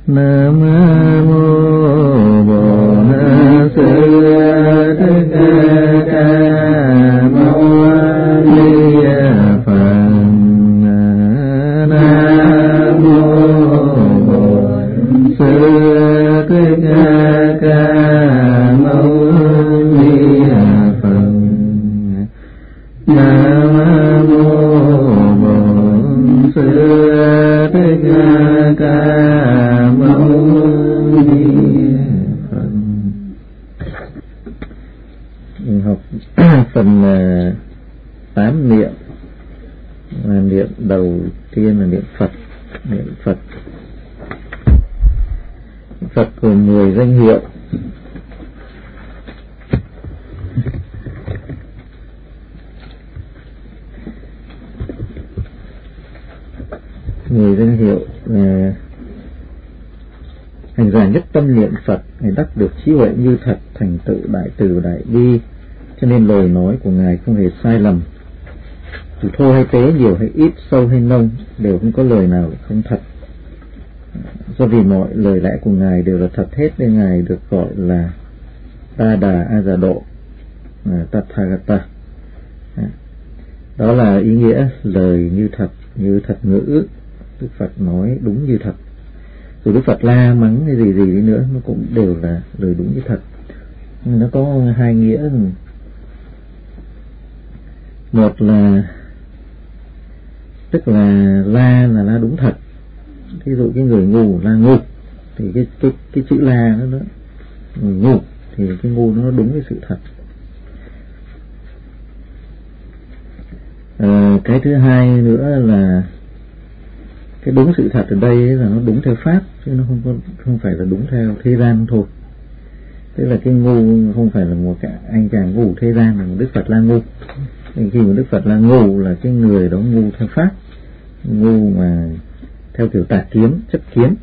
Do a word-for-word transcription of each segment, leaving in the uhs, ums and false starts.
Nam mô Bổn Sư Thích Ca Mâu Ni Phật. Nam mô Bổn Sư Thích Ca Mâu Ni Phật. Nam mô Bổn Sư Thích Ca Mâu Ni Phật. Mình học phần uh, tám niệm. Và niệm đầu tiên là niệm Phật. Niệm Phật Phật gồm mười danh hiệu. Mười danh hiệu là hành giả nhất tâm niệm Phật, Ngài đắc được trí huệ như thật, thành tựu đại từ đại bi, cho nên lời nói của Ngài không hề sai lầm. Dù thô hay tế, nhiều hay ít, sâu hay nông, đều không có lời nào không thật. Do vì mọi lời lẽ của Ngài đều là thật hết, nên Ngài được gọi là Ta Đà A Già Độ, Tathagata. Đó là ý nghĩa lời như thật, như thật ngữ. Đức Phật nói đúng như thật. Dù Đức Phật la mắng hay gì gì đi nữa, nó cũng đều là lời đúng như thật. Nó có hai nghĩa. Một là tức là la là la đúng thật. Ví dụ cái người ngu la ngu, thì cái cái cái chữ la nó, nó người ngu thì cái ngu nó đúng với sự thật. À, cái thứ hai nữa là cái đúng sự thật ở đây là nó đúng theo pháp, chứ nó không có không phải là đúng theo thế gian thôi. Tức là cái ngu không phải là một cái anh chàng ngu thế gian, mà Đức Phật là ngu. Thì khi mà Đức Phật là ngu là cái người đó ngu theo pháp, ngu mà theo kiểu tà kiến, chấp kiến.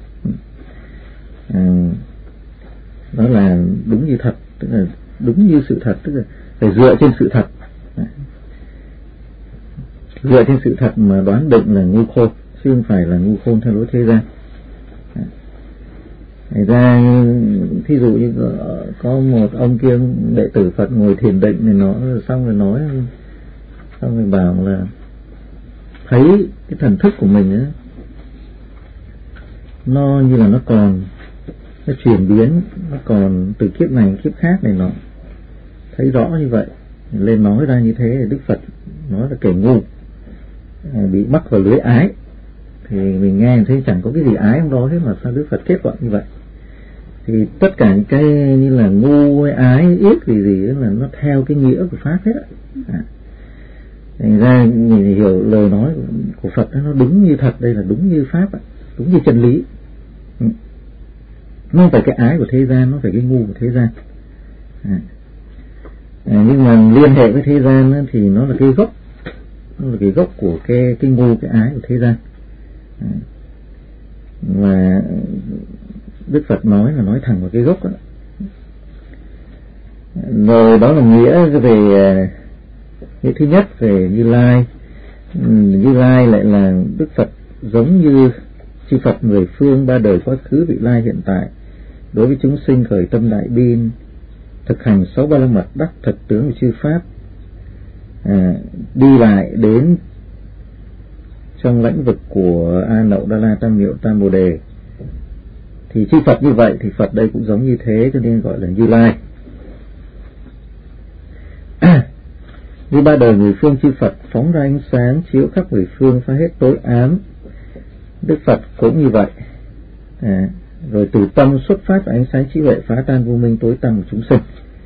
À, đó là đúng như thật, tức là đúng như sự thật, tức là phải dựa trên sự thật. Dựa trên sự thật mà đoán định là ngu khôn, chứ không phải là ngu khôn theo lối thế gian. Thành ra thí dụ như có, có một ông kia đệ tử Phật ngồi thiền định thì nó xong rồi nói, xong rồi bảo là thấy cái thần thức của mình ấy, nó như là nó còn nó chuyển biến, nó còn từ kiếp này kiếp khác này nọ, thấy rõ như vậy. Lên nói ra như thế thì Đức Phật nói là kẻ ngu, bị mắc vào lưới ái. Thì mình nghe thấy chẳng có cái gì ái trong đó hết, mà sao Đức Phật kết luận như vậy? Thì tất cả những cái như là ngu hay ái yết gì gì là nó theo cái nghĩa của pháp hết á. À. Thành ra mình hiểu lời nói của Phật đó, nó đúng như thật, đây là đúng như pháp á, đúng như chân lý. Ừ. Nó không phải cái ái của thế gian, nó phải cái ngu của thế gian. À. À, nhưng mà liên hệ với thế gian đó, thì nó là cái gốc, nó là cái gốc của cái cái ngu, cái ái của thế gian. À. Và Đức Phật nói là nói thẳng vào cái gốc đó. Rồi đó là nghĩa về nghĩa thứ nhất về Như Lai. Như Lai lại là Đức Phật giống như chư Phật mười phương, ba đời quá khứ, vị lai hiện tại, đối với chúng sinh khởi tâm đại bi, thực hành sáu ba la mật, đắc thật tướng của chư pháp, à, đi lại đến trong lãnh vực của A Nậu Đa La Tam Miệu Tam Bồ Đề. Thì chư Phật như vậy thì Phật đây cũng giống như thế, cho nên gọi là Như Lai. Như ba đời mười phương chư Phật phóng ra ánh sáng chiếu khắp mười phương, phá hết tối ám. Đức Phật cũng như vậy. À, rồi từ tâm xuất phát ánh sáng trí huệ phá tan vô minh tối tăm của chúng sinh.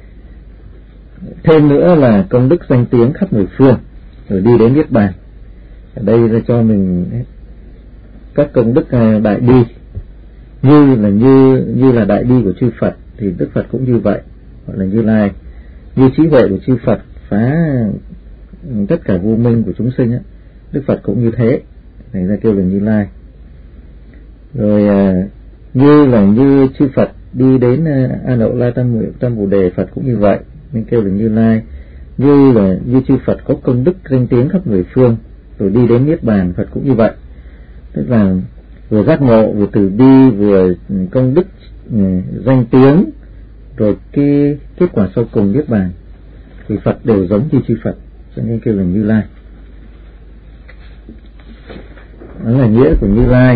Thêm nữa là công đức danh tiếng khắp mười phương, rồi đi đến niết bàn. Ở đây là cho mình các công đức đại bi, như là như như là đại bi của chư Phật thì Đức Phật cũng như vậy, gọi là Như Lai. Như trí huệ của chư Phật phá tất cả vô minh của chúng sinh á, Đức Phật cũng như thế, thành ra kêu là Như Lai. Rồi à, như là như chư Phật đi đến A Nậu La Tam Miệu Tam Bồ Đề, Phật cũng như vậy nên kêu là Như Lai. Như là như chư Phật có công đức danh tiếng khắp mười phương, rồi đi đến niết bàn, Phật cũng như vậy. Tức là vừa giác ngộ, vừa từ bi, vừa công đức, danh tiếng, rồi cái kết quả sau cùng niết bàn, thì Phật đều giống như chư Phật, cho nên kêu là Như Lai. Đó là nghĩa của Như Lai.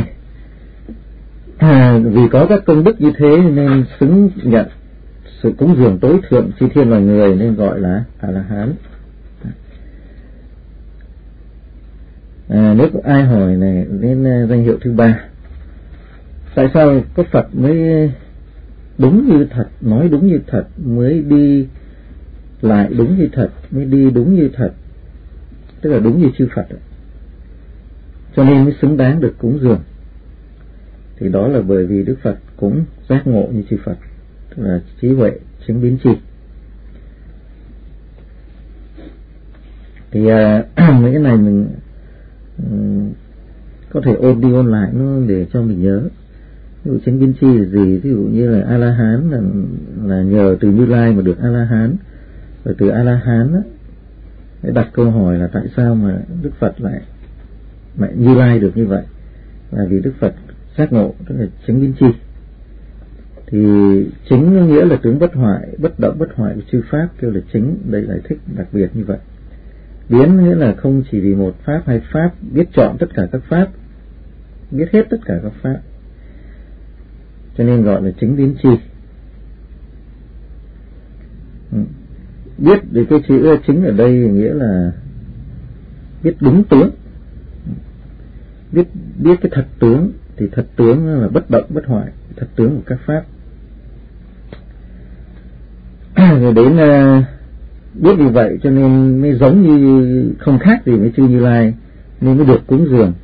À, vì có các công đức như thế nên xứng nhận sự cúng dường tối thượng chư thiên loài người, nên gọi là A La Hán. À, nếu có ai hỏi này đến danh hiệu thứ ba, tại sao có Phật mới đúng như thật, nói đúng như thật, mới đi lại đúng như thật, mới đi đúng như thật, tức là đúng như chư Phật, cho nên mới xứng đáng được cúng dường? Thì đó là bởi vì Đức Phật cũng giác ngộ như chư Phật, tức là trí huệ chứng biến tri. Thì à, mấy cái này mình um, có thể ôn đi ôn lại nó để cho mình nhớ. Ví dụ chứng biến tri là gì? Ví dụ như là A La Hán là, là nhờ từ Như Lai mà được A La Hán, rồi từ A La Hán á, để đặt câu hỏi là tại sao mà Đức Phật lại lại Như Lai được như vậy, là vì Đức Phật giác ngộ, tức là chứng biến tri. Thì chứng nghĩa là tướng bất hoại, bất động bất hoại của chư pháp, kêu là chứng. Đây giải thích đặc biệt như vậy. Biến nghĩa là không chỉ vì một pháp hay pháp, biết chọn tất cả các pháp, biết hết tất cả các pháp, cho nên gọi là chứng biến tri. Biết thì cái chữ chứng ở đây nghĩa là biết đúng tướng, biết biết cái thật tướng. Thì thật tướng là bất động bất hoại, thật tướng của các pháp. Rồi đến uh, biết như vậy cho nên mới giống như, không khác gì với chư Như Lai, nên mới được cúng dường.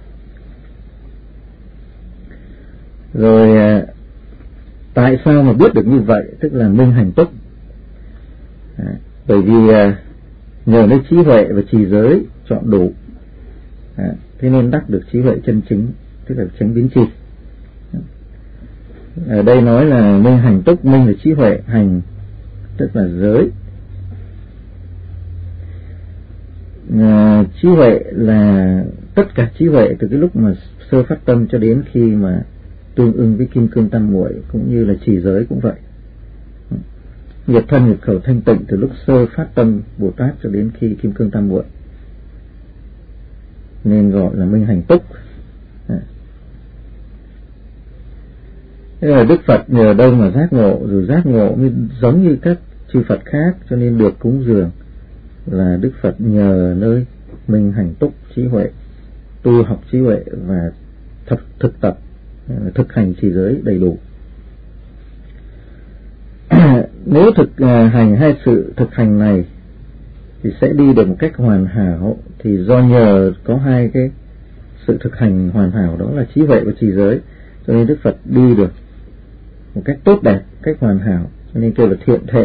Rồi uh, tại sao mà biết được như vậy? Tức là minh hành túc. À, bởi vì uh, nhờ nơi trí huệ và trì giới chọn đủ, à, thế nên đắc được trí huệ chân chính, tức là chứng biến tri. Ở đây nói là minh hành túc, minh là trí huệ, hành tức là giới. À, trí huệ là tất cả trí huệ từ cái lúc mà sơ phát tâm cho đến khi mà tương ưng với kim cương tam muội, cũng như là trì giới cũng vậy. Nghiệp thân nghiệp khẩu thanh tịnh từ lúc sơ phát tâm Bồ Tát cho đến khi kim cương tam muội, nên gọi là minh hành túc. À. Thế là Đức Phật nhờ đâu mà giác ngộ, rồi giác ngộ mới giống như các chư Phật khác, cho nên được cúng dường, là Đức Phật nhờ nơi minh hành túc trí huệ, tu học trí huệ và thực, thực tập thực hành trì giới đầy đủ. Nếu thực hành hai sự thực hành này thì sẽ đi được một cách hoàn hảo. Thì do nhờ có hai cái sự thực hành hoàn hảo, đó là trí huệ và trì giới, cho nên Đức Phật đi được một cách tốt đẹp, cách hoàn hảo, cho nên kêu là thiện thệ.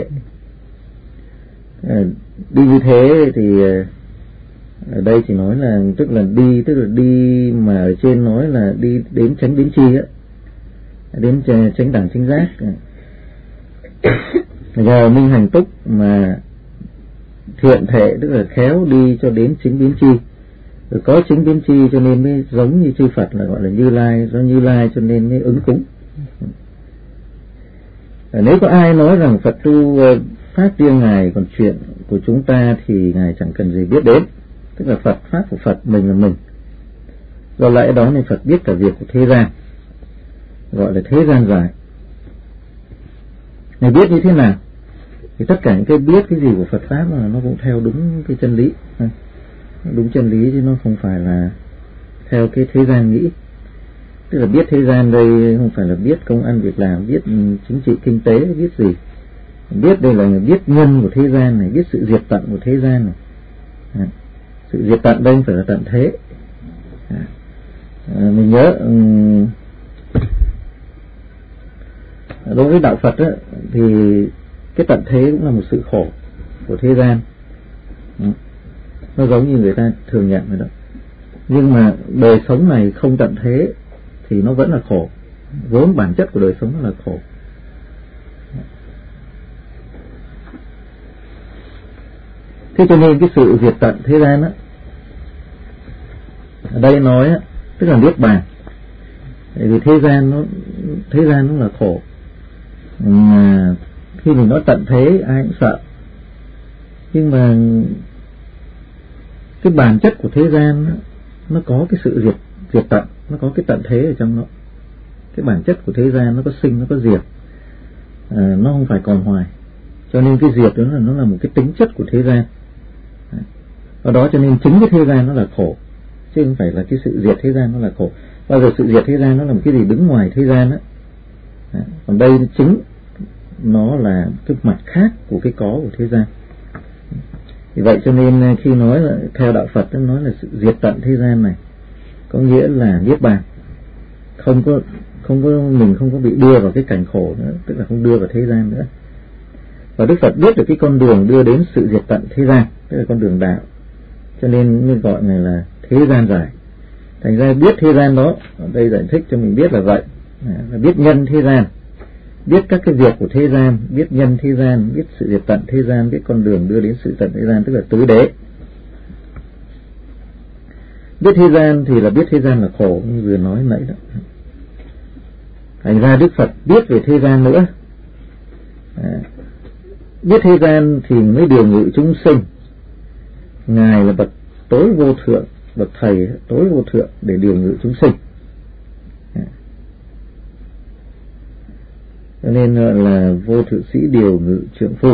À, đi như thế thì ở đây chỉ nói là tức là đi, tức là đi mà ở trên nói là đi đến chánh biến tri á, đến chánh đẳng chánh giác. Nhờ minh hành túc mà thiện thệ, tức là khéo đi cho đến chính biến tri. Rồi có chính biến tri cho nên mới giống như chư Phật, là gọi là Như Lai. Do Như Lai cho nên mới ứng cúng. À, nếu có ai nói rằng Phật tu pháp riêng Ngài, còn chuyện của chúng ta thì Ngài chẳng cần gì biết đến, tức là Phật pháp của Phật, mình là mình. Do lẽ đó nên Phật biết cả việc của thế gian, gọi là thế gian giải. Ngài biết như thế nào? Thì tất cả những cái biết cái gì của Phật pháp là nó cũng theo đúng cái chân lý, đúng chân lý, chứ nó không phải là theo cái thế gian nghĩ. Tức là biết thế gian đây không phải là biết công ăn việc làm, biết chính trị kinh tế, biết gì. Biết đây là biết nhân của thế gian này, biết sự diệt tận của thế gian này. À, sự diệt tận đây không phải là tận thế. À, à, mình nhớ um, đối với đạo Phật á, thì cái tận thế cũng là một sự khổ của thế gian. Ừ. Nó giống như người ta thường nhận vậy đó. Nhưng mà đời sống này không tận thế thì nó vẫn là khổ. Vốn bản chất của đời sống nó là khổ. Thế cho nên cái sự diệt tận thế gian á, ở đây nói á, tức là niết bàn. Tại vì thế gian nó thế gian nó là khổ. À, khi mình nói tận thế ai cũng sợ, nhưng mà cái bản chất của thế gian nó, nó có cái sự diệt diệt tận, nó có cái tận thế ở trong nó. Cái bản chất của thế gian nó có sinh, nó có diệt, à, nó không phải còn hoài. Cho nên cái diệt đó là nó là một cái tính chất của thế gian. Ở đó cho nên chính cái thế gian nó là khổ, chứ không phải là cái sự diệt thế gian nó là khổ. Bao giờ sự diệt thế gian nó là một cái gì đứng ngoài thế gian đó. Còn đây chính nó là cái mặt khác của cái có của thế gian. Vì vậy cho nên khi nói là theo đạo Phật nó nói là sự diệt tận thế gian này có nghĩa là niết bàn, không có không có mình không có bị đưa vào cái cảnh khổ nữa, tức là không đưa vào thế gian nữa. Và Đức Phật biết được cái con đường đưa đến sự diệt tận thế gian, tức là con đường đạo, cho nên mới gọi này là thế gian giải. Thành ra biết thế gian đó, ở đây giải thích cho mình biết là vậy, là biết nhân thế gian, biết các cái việc của thế gian, biết nhân thế gian, biết sự diệt tận thế gian, biết con đường đưa đến sự tận thế gian, tức là tứ đế. Biết thế gian thì là biết thế gian là khổ, như vừa nói nãy đó. Thành ra Đức Phật biết về thế gian nữa, à, biết thế gian thì mới điều ngự chúng sinh. Ngài là bậc tối vô thượng, bậc thầy tối vô thượng để điều ngự chúng sinh. Cho nên là vô thượng sĩ điều ngự trượng phu,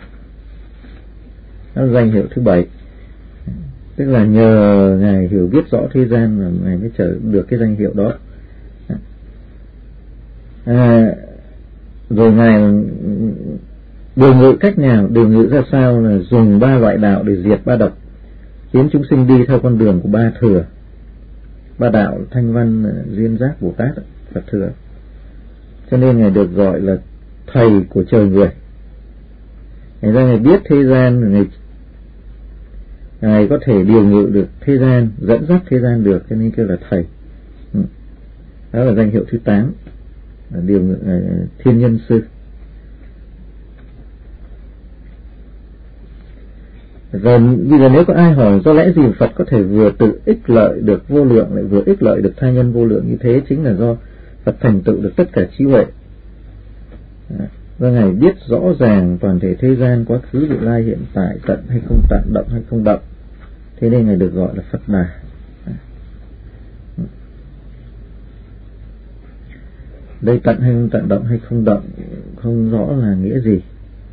đó là danh hiệu thứ bảy. Tức là nhờ Ngài hiểu biết rõ thế gian là Ngài mới trở được cái danh hiệu đó. À, rồi Ngài điều ngự cách nào, điều ngự ra sao là dùng ba loại đạo để diệt ba độc, khiến chúng sinh đi theo con đường của ba thừa. Ba đạo Thanh Văn, Duyên Giác, Bồ Tát, Phật thừa. Cho nên Ngài được gọi là thầy của trời người. Ngài ra Ngài biết thế gian, Ngài, Ngài có thể điều ngự được thế gian, dẫn dắt thế gian được, cho nên kêu là thầy. Đó là danh hiệu thứ tám, là điều ngự uh, thiên nhân sư. Rồi bây giờ nếu có ai hỏi do lẽ gì Phật có thể vừa tự ích lợi được vô lượng lại vừa ích lợi được tha nhân vô lượng như thế, chính là do Phật thành tựu được tất cả trí huệ. Và Ngài biết rõ ràng toàn thể thế gian, quá khứ vị lai hiện tại, tận hay không tận, động hay không động, thế nên Ngài được gọi là Phật Đà. Đây tận hay không tận, động hay không động không rõ là nghĩa gì.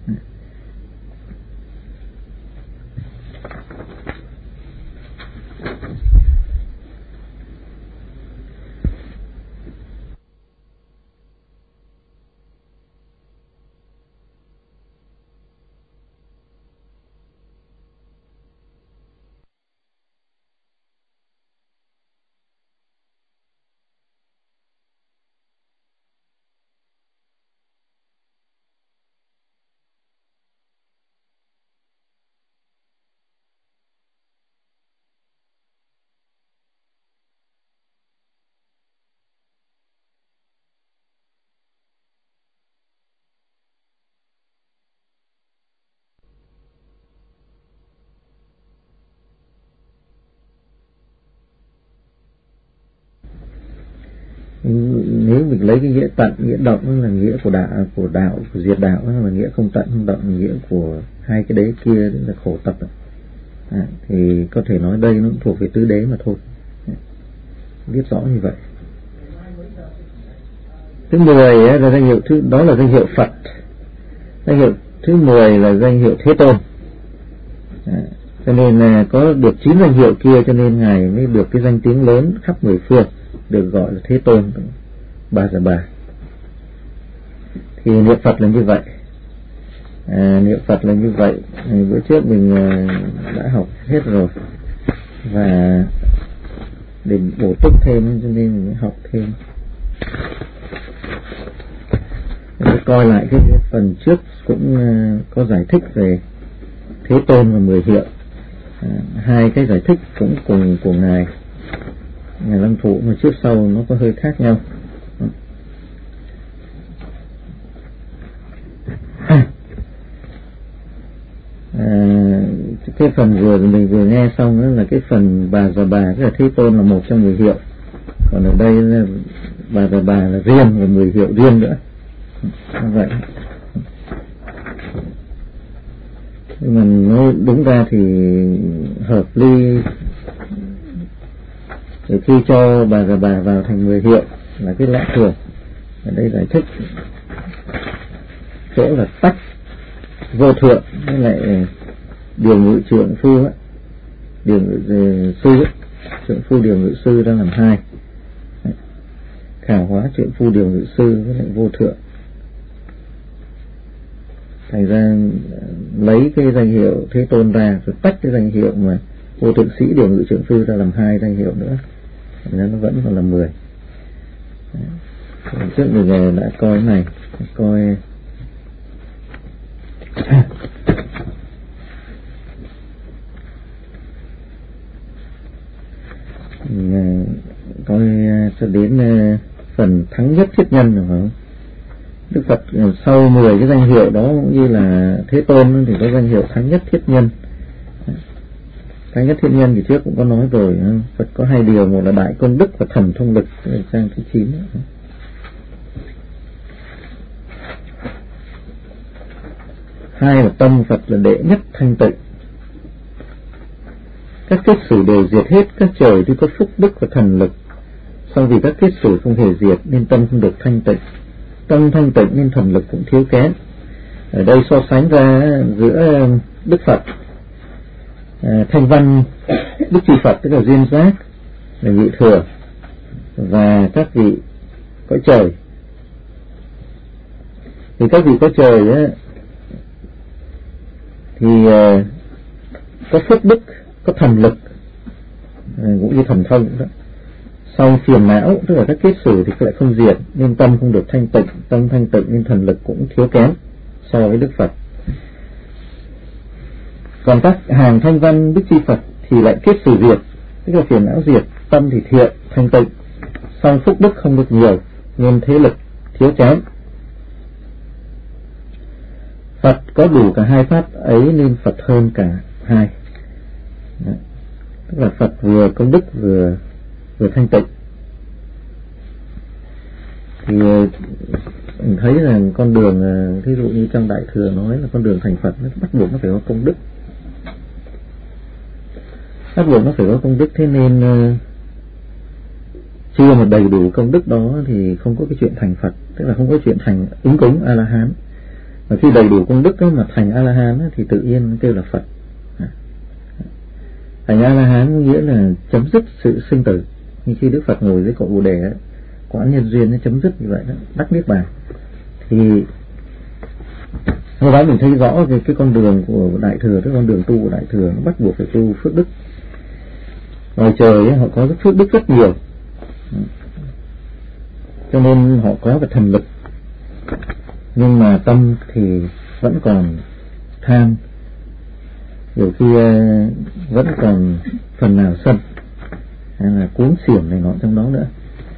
Nếu mình lấy cái nghĩa tận, nghĩa động đó là nghĩa của đạo, của đạo, của diệt đạo, đó là nghĩa không tận không động, nghĩa của hai cái đế kia là khổ tập. À, thì có thể nói đây nó cũng thuộc về tứ đế mà thôi. À, biết rõ như vậy. Thứ mười là danh hiệu thứ, đó là danh hiệu Phật. Danh hiệu thứ mười là danh hiệu Thế Tôn. À, cho nên là có được chín danh hiệu kia, cho nên Ngài mới được cái danh tiếng lớn khắp mười phương, được gọi là Thế Tôn, Ba Già Bà. Thì niệm Phật là như vậy. À, niệm Phật là như vậy. À, bữa trước mình đã học hết rồi, và để bổ túc thêm cho nên mình học thêm. Mình coi lại cái phần trước cũng có giải thích về Thế Tôn và mười hiệu. À, hai cái giải thích cũng cùng của Ngài Ngài Lăng Thụ, mà trước sau nó có hơi khác nhau. À, cái phần vừa mình vừa nghe xong đó là cái phần Bà Già Bà, tức là Thế Tôn là một trong mười hiệu. Còn ở đây là bà và bà là riêng và mười hiệu riêng nữa. Như vậy. Nhưng mà nói đúng ra thì hợp lý để khi cho bà và bà vào thành mười hiệu là cái lẽ thường. Ở đây giải thích chỗ là tách vô thượng với lại điều ngự trượng phu á, điều ngự sư ấy, trượng phu điều ngự sư đang làm hai. Khảo hóa trượng phu điều ngự sư với lại vô thượng. Thành ra lấy cái danh hiệu Thế Tôn ra rồi tách cái danh hiệu mà vô thượng sĩ điều ngự trượng phu ra làm hai danh hiệu nữa, nên nó vẫn còn là mười. Trước người đã coi cái này, coi coi cho đến phần thắng nhất thiết nhân được không? Đức Phật sau mười cái danh hiệu đó cũng như là Thế Tôn thì có danh hiệu thắng nhất thiết nhân. Thắng nhất thiết nhân thì trước cũng có nói rồi, Phật có hai điều, một là đại công đức và thần thông lực, trang thứ chín. Hai là tâm Phật là đệ nhất thanh tịnh. Các kiết sử đều diệt hết các trời tuy có phúc đức và thần lực, song vì các kiết sử không hề diệt nên tâm không được thanh tịnh. Tâm thanh tịnh nên thần lực cũng thiếu kém. Ở đây so sánh ra giữa Đức Phật, à, Thanh Văn, Đức Chư Phật tức là duyên giác là vị thừa, và các vị cõi trời. Thì các vị cõi trời á, thì uh, có phúc đức, có thần lực, uh, cũng như thần thông đó. Sau phiền não tức là các kiết sử thì lại không diệt nên tâm không được thanh tịnh. Tâm thanh tịnh nên thần lực cũng thiếu kém so với Đức Phật. Còn các hàng Thanh Văn, Đức Chư Phật thì lại kiết sử diệt, tức là phiền não diệt, tâm thì thiện thanh tịnh, song phúc đức không được nhiều nên thế lực thiếu kém. Phật có đủ cả hai pháp ấy nên Phật hơn cả hai. Đó. Tức là Phật vừa công đức vừa vừa thanh tịnh. Thì mình thấy là con đường, thí dụ như trong Đại Thừa nói là con đường thành Phật nó bắt buộc nó phải có công đức, bắt buộc nó phải có công đức. Thế nên chưa mà đầy đủ công đức đó thì không có cái chuyện thành Phật, tức là không có chuyện thành ứng cúng A La Hán. Và khi đầy đủ công đức đó mà thành A La Hán thì tự nhiên kêu là Phật. Thành A La Hán nghĩa là chấm dứt sự sinh tử, như khi Đức Phật ngồi dưới cội Bồ Đề, quán nhân duyên nó chấm dứt như vậy đó, đắc niết bàn. Thì sau đó mình thấy rõ cái, cái con đường của Đại Thừa, cái con đường tu của Đại Thừa nó bắt buộc phải tu phước đức. Ngoài trời ấy, họ có phước đức rất nhiều, cho nên họ có cái thần lực, nhưng mà tâm thì vẫn còn tham, nhiều khi vẫn còn phần nào sân hay là cuốn xiển này nọ trong đó nữa.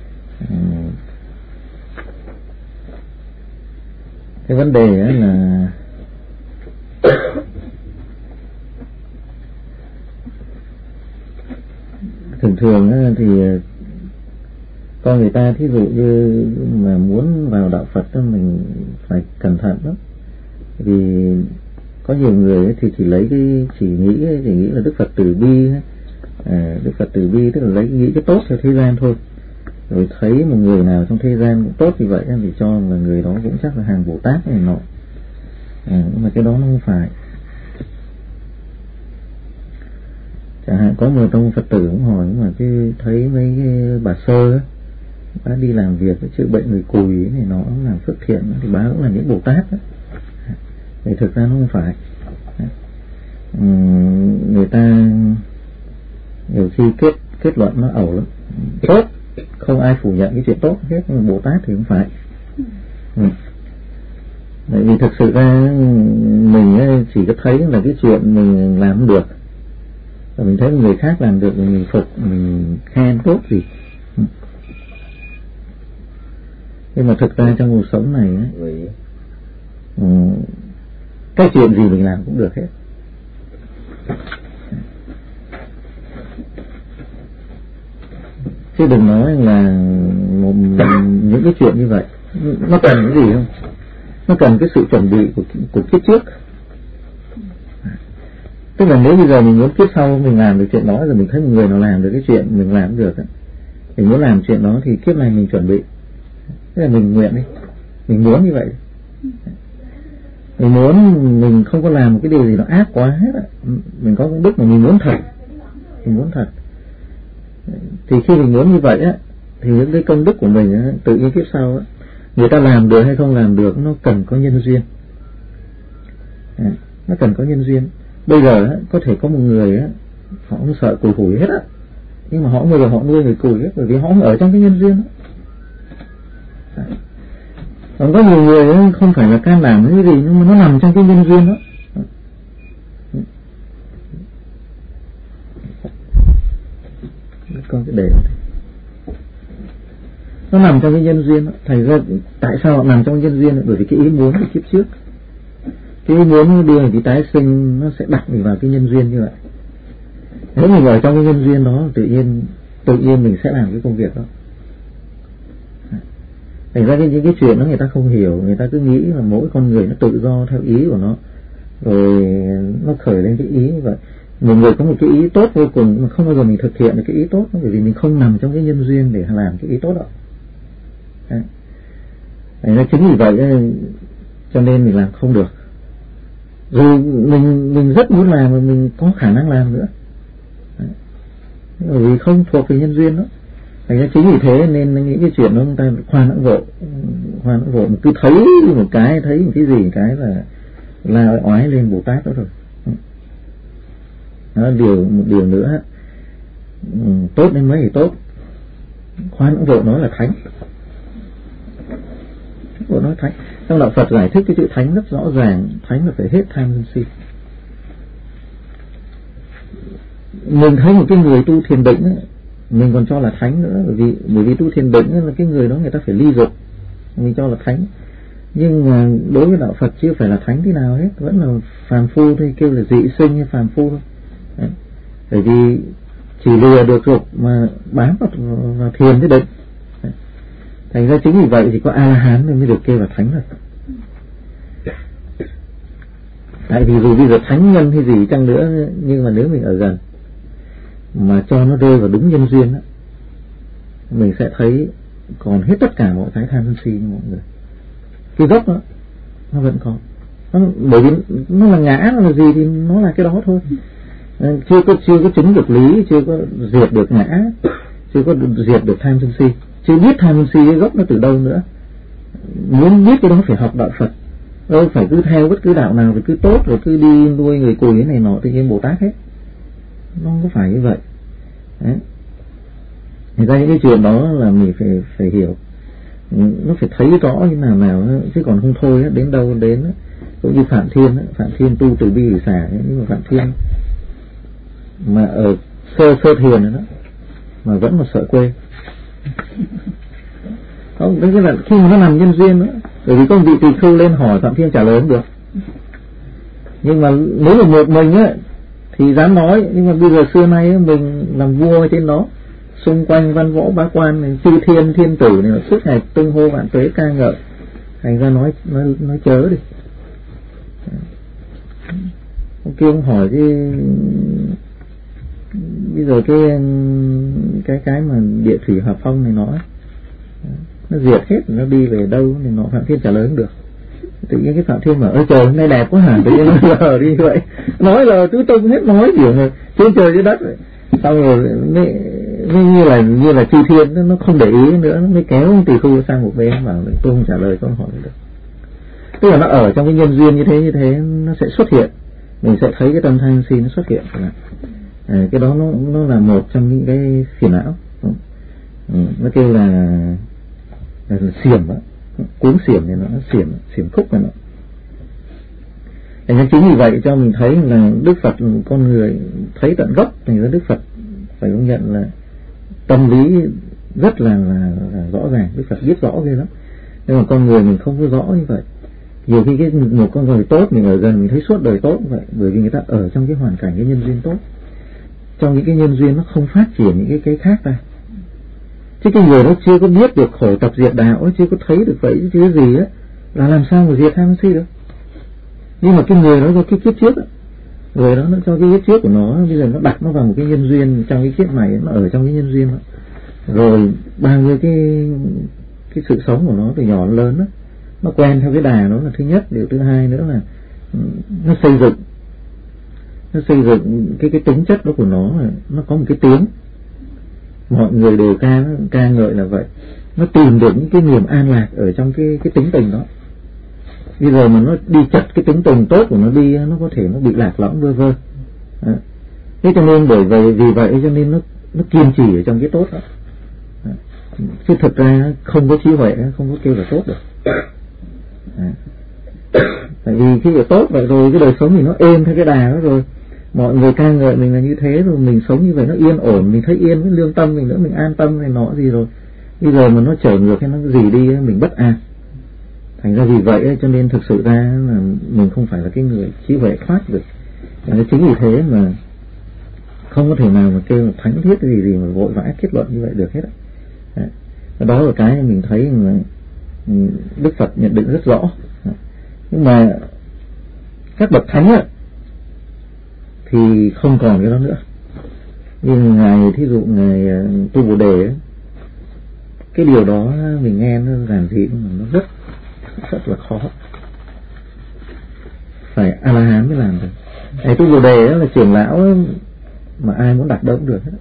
Cái vấn đề là thường thường thì con người ta thí dụ như mà muốn vào đạo Phật đó, mình phải cẩn thận lắm. Vì có nhiều người thì chỉ lấy cái chỉ nghĩ chỉ nghĩ là Đức Phật từ bi, à, Đức Phật từ bi tức là lấy nghĩ cái tốt cho thế gian thôi, rồi thấy một người nào trong thế gian cũng tốt như vậy thì cho là người đó cũng chắc là hàng Bồ Tát này nọ. À, nhưng mà cái đó nó không phải. Chẳng hạn có một ông Phật tử cũng hỏi mà chứ thấy mấy cái bà Sơ á, bà đi làm việc chữa bệnh người cùi này nó làm phước thiện thì bà cũng là những Bồ Tát đó. Thì thực ra nó không phải. Uhm, người ta nhiều khi kết kết luận nó ẩu lắm. Tốt, không ai phủ nhận cái chuyện tốt hết, nhưng mà Bồ Tát thì không phải. Ừ. Bởi vì thực sự ra mình chỉ có thấy là cái chuyện mình làm được, và mình thấy người khác làm được mình phục, mình khen tốt gì. Ừ. Nhưng mà thực ra trong cuộc sống này ấy, ừ, cái chuyện gì mình làm cũng được hết. Chứ đừng nói là một, những cái chuyện như vậy nó cần cái gì không? Nó cần cái sự chuẩn bị của, của kiếp trước. Tức là nếu bây giờ mình muốn kiếp sau mình làm được chuyện đó, rồi mình thấy một người nào làm được cái chuyện mình làm được, mình muốn làm chuyện đó thì kiếp này mình chuẩn bị. Tức là mình nguyện đi, mình muốn như vậy. Mình muốn mình không có làm một cái điều gì nó ác quá hết á, mình có công đức mà mình muốn thật, mình muốn thật. Thì khi mình muốn như vậy á, thì những cái công đức của mình á, tự nhiên kiếp sau á, người ta làm được hay không làm được nó cần có nhân duyên. À, nó cần có nhân duyên. Bây giờ á, có thể có một người á, họ không sợ cùi hủi hết á, nhưng mà họ bây giờ họ nuôi người cùi hết, bởi vì họ không ở trong cái nhân duyên đó. À. Còn có nhiều người ấy, không phải là can đảm cái gì, nhưng mà nó nằm trong cái nhân duyên đó. Con cái đề nó nằm trong cái nhân duyên đó. Thành ra tại sao họ nằm trong nhân duyên đó? Bởi vì cái ý muốn của kiếp trước, cái ý muốn đưa mình đi tái sinh nó sẽ đặt mình vào cái nhân duyên như vậy. Nếu mình ở trong cái nhân duyên đó, tự nhiên tự nhiên mình sẽ làm cái công việc đó. Thành ra cái, những cái chuyện đó người ta không hiểu, người ta cứ nghĩ là mỗi con người nó tự do theo ý của nó, rồi nó khởi lên cái ý như vậy. Một người có một cái ý tốt vô cùng mà không bao giờ mình thực hiện được cái ý tốt đó, bởi vì mình không nằm trong cái nhân duyên để làm cái ý tốt đó. Đấy. Thành ra chính vì vậy cho nên mình làm không được. Rồi mình mình rất muốn làm mà mình có khả năng làm nữa. Đấy. Bởi vì không thuộc về nhân duyên đó. Thành ra chính vì thế nên những cái chuyện đó chúng ta khoan hãng vội, khoan hãng vội, mà cứ thấy một cái, thấy một cái gì một cái là la oái lên Bồ Tát đó rồi. Đó, điều một điều nữa, tốt đến mấy thì tốt, khoan hãng vội nói là thánh, vội nói thánh. Trong đạo Phật giải thích cái chữ thánh rất rõ ràng, thánh là phải hết tham sân si. Mình thấy một cái người tu thiền định ấy, mình còn cho là thánh nữa, bởi vì bởi vì tu thiền định là cái người đó người ta phải ly dục, mình cho là thánh. Nhưng mà đối với đạo Phật chưa phải là thánh thế nào hết, vẫn là phàm phu thôi, kêu là dị sinh hay phàm phu thôi. Đấy. Bởi vì chỉ lừa được dục mà bám vào, vào thiền với định. Đấy. Thành ra chính vì vậy thì có A-la-hán mới được kêu là thánh rồi. Tại vì dù bây giờ thánh nhân hay gì chăng nữa, nhưng mà nếu mình ở gần mà cho nó rơi vào đúng nhân duyên đó, mình sẽ thấy còn hết tất cả mọi cái tham sân si mọi người. Cái gốc đó nó vẫn còn, nó, bởi vì nó là ngã, nó là gì thì nó là cái đó thôi. Chưa có chưa có chứng được lý, chưa có diệt được ngã, chưa có diệt được tham sân si, chưa biết tham sân si cái gốc nó từ đâu nữa. Muốn biết cái đó phải học đạo Phật, đâu phải cứ theo bất cứ đạo nào rồi cứ tốt rồi cứ đi nuôi người cùi cái này nọ tự nhiên Bồ Tát hết. Nó không có phải như vậy. Đấy. Thì ra những cái chuyện đó là mình phải phải hiểu, nó phải thấy rõ như nào nào, chứ còn không thôi đến đâu đến. Cũng như Phạm Thiên, Phạm Thiên tu từ bi để xả, nhưng mà Phạm Thiên mà ở sơ sơ thiền đó mà vẫn mà sợ quê. Không, đấy là khi mà nó nằm nhân duyên đó, bởi vì có một vị tỳ khưu lên hỏi Phạm Thiên trả lời không được. Nhưng mà nếu mà một mình á thì dám nói, nhưng mà bây giờ xưa nay mình làm vua trên đó, xung quanh văn võ bá quan, chư thiên thiên tử này suốt ngày tung hô vạn tuế ca ngợi, thành ra nói nói nói chớ đi. Ông kia ông hỏi cái bây giờ cái cái cái mà địa thủy hòa phong này nó nó diệt hết, nó đi về đâu thì nó Phạm Thiên trả lời không được. Tự nhiên cái Phạm Thiên bảo ơi trời hôm nay đẹp quá hả, tự nhiên nó lờ đi vậy, nói lờ tứ tung hết, nói kiểu rồi trên trời dưới đất vậy. Xong rồi mới, mới như là như là chư thiên nó, nó không để ý nữa, nó mới kéo ông tỳ khưu sang một bên bảo tôi không trả lời câu hỏi được. Tức là nó ở trong cái nhân duyên như thế như thế nó sẽ xuất hiện, mình sẽ thấy cái tâm tham si nó xuất hiện. À, cái đó nó nó là một trong những cái phiền não. Ừ, nó kêu là, là, là xiểm đó, cuốn xiểm này nó xiểm xiểm khúc này nó. Thành ra chính vì vậy cho mình thấy là Đức Phật con người thấy tận gốc, thành ra Đức Phật phải công nhận là tâm lý rất là, là, là rõ ràng, Đức Phật biết rõ ghê lắm. Nhưng mà con người mình không có rõ như vậy. Nhiều khi cái một con người tốt mình ở gần mình thấy suốt đời tốt như vậy, bởi vì người ta ở trong cái hoàn cảnh cái nhân duyên tốt, trong những cái nhân duyên nó không phát triển những cái cái khác ra. Chứ cái người đó chưa có biết được khổ tập diệt đạo, chưa có thấy được vậy chứ gì á, là làm sao mà diệt tham sân si được. Nhưng mà cái người đó do cái kiếp trước á, người đó nó cho cái kiếp trước của nó bây giờ nó đặt nó vào một cái nhân duyên trong cái kiếp này, nó ở trong cái nhân duyên đó. Rồi bao nhiêu cái cái sự sống của nó từ nhỏ đến lớn đó, nó quen theo cái đà đó là thứ nhất. Điều thứ hai nữa là nó xây dựng nó xây dựng cái cái tính chất đó của nó là nó có một cái tiếng, mọi người đều ca ca ngợi là vậy. Nó tìm được những cái niềm an lạc ở trong cái cái tính tình đó. Bây giờ mà nó đi chặt cái tính tình tốt của nó đi, nó có thể nó bị lạc lõng vơ vơ. Đó. Thế cho nên bởi vậy vì vậy cho nên nó nó kiên trì ở trong cái tốt đó. Đó. Chứ thực ra không có trí huệ không có kêu là tốt được. Đó. Tại vì khi mà tốt vậy rồi cái đời sống thì nó êm theo cái đà đó rồi, mọi người ca ngợi mình là như thế rồi, mình sống như vậy nó yên ổn, mình thấy yên với lương tâm mình nữa, mình an tâm này nọ gì rồi. Bây giờ mà nó trở ngược hay nó gì đi mình bất an. Thành ra vì vậy cho nên thực sự ra là mình không phải là cái người trí huệ thoát được. Thành chính vì thế mà không có thể nào mà kêu thánh thiết gì gì mà vội vã kết luận như vậy được hết. Đó, đó là cái mình thấy mà Đức Phật nhận định rất rõ. Nhưng mà các bậc thánh á thì không còn cái đó nữa. Nhưng ngài thí dụ ngài Tu Bồ Đề ấy, cái điều đó mình nghe nó giản dị mà nó rất rất là khó, phải A La Hán mới làm được. Thầy Tu Bồ Đề là trưởng lão mà ai muốn đặt đâu cũng được hết.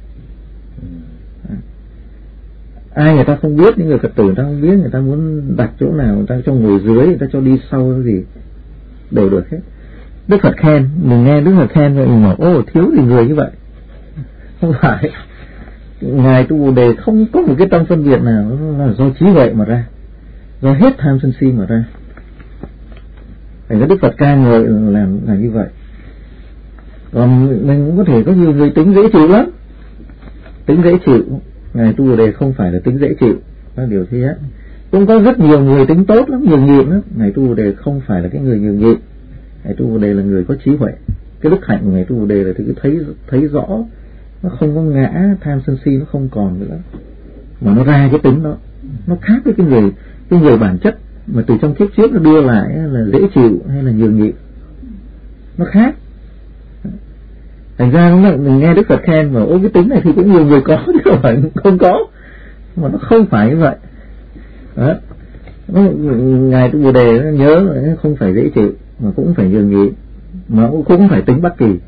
Ai người ta không biết, những người Phật tử người ta không biết, người ta muốn đặt chỗ nào, người ta cho ngồi dưới, người ta cho đi sau gì đều được hết. Đức Phật khen, mình nghe Đức Phật khen vậy mình bảo ô thiếu gì người như vậy. Không phải, ngài Tu Bồ Đề không có một cái tâm phân biệt nào, là do trí huệ mà ra, do hết tham sân si mà ra. Thành ra Đức Phật ca ngợi làm là như vậy. Còn mình cũng có thể có nhiều người tính dễ chịu lắm, tính dễ chịu. Ngài Tu Bồ Đề không phải là tính dễ chịu, đó là điều thứ nhất. Cũng có rất nhiều người tính tốt lắm, nhường nhịn lắm. Ngài Tu Bồ Đề không phải là cái người nhường nhịn. Ngài Tu Bồ Đề là người có trí huệ. Cái đức hạnh của Ngài Tu Bồ Đề là thứ thấy thấy rõ, nó không có ngã tham sân si, nó không còn nữa, mà nó ra cái tính đó. Nó khác với cái người cái người bản chất mà từ trong kiếp trước nó đưa lại là dễ chịu hay là nhường nhịn, nó khác. Thành ra mình nghe Đức Phật khen mà ôi cái tính này thì cũng nhiều người có chứ không phải không có, mà nó không phải như vậy. Đó. Ngài Tu Bồ Đề nhớ không phải dễ chịu mà cũng phải nhường nhịn, mà cũng không phải tính bất kỳ.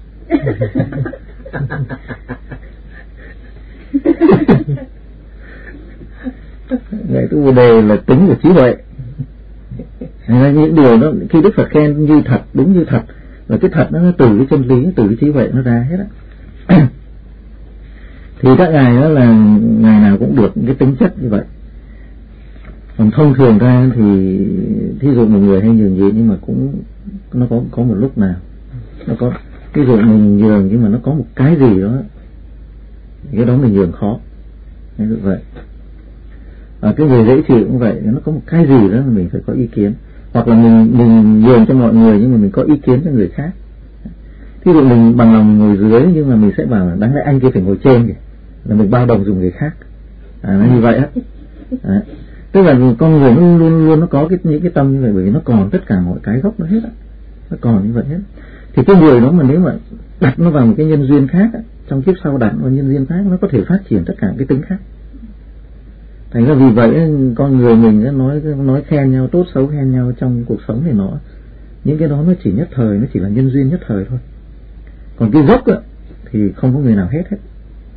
Ngài Tu Bồ Đề là tính của trí huệ. Những điều đó khi Đức Phật khen như thật, đúng như thật, và cái thật nó từ cái chân lý, từ cái trí huệ nó ra hết á. Thì các ngài đó là ngày nào cũng được cái tính chất như vậy. Còn thông thường ra thì thí dụ một người hay nhường nhịn, nhưng mà cũng nó có có một lúc nào nó có ví dụ mình nhường nhưng mà nó có một cái gì đó, cái đó mình nhường khó. Nên như vậy. À, cái người dễ chịu cũng vậy, nó có một cái gì đó mình phải có ý kiến, hoặc là mình mình nhường cho mọi người nhưng mà mình có ý kiến cho người khác. Ví dụ mình bằng lòng ngồi dưới nhưng mà mình sẽ bảo là đáng lẽ anh kia phải ngồi trên kìa, là mình bao đồng dùng người khác. À, nó như vậy á. À, tức là con người luôn luôn luôn nó có cái những cái tâm như vậy, bởi vì nó còn tất cả mọi cái gốc nó hết á, nó còn như vậy hết. Thì cái người đó mà nếu mà đặt nó vào một cái nhân duyên khác á, trong kiếp sau đặt vào nhân duyên khác, nó có thể phát triển tất cả cái tính khác. Thành ra vì vậy con người mình nói nói khen nhau, tốt xấu khen nhau trong cuộc sống thì nó những cái đó nó chỉ nhất thời, nó chỉ là nhân duyên nhất thời thôi. Còn cái gốc á, thì không có người nào hết hết,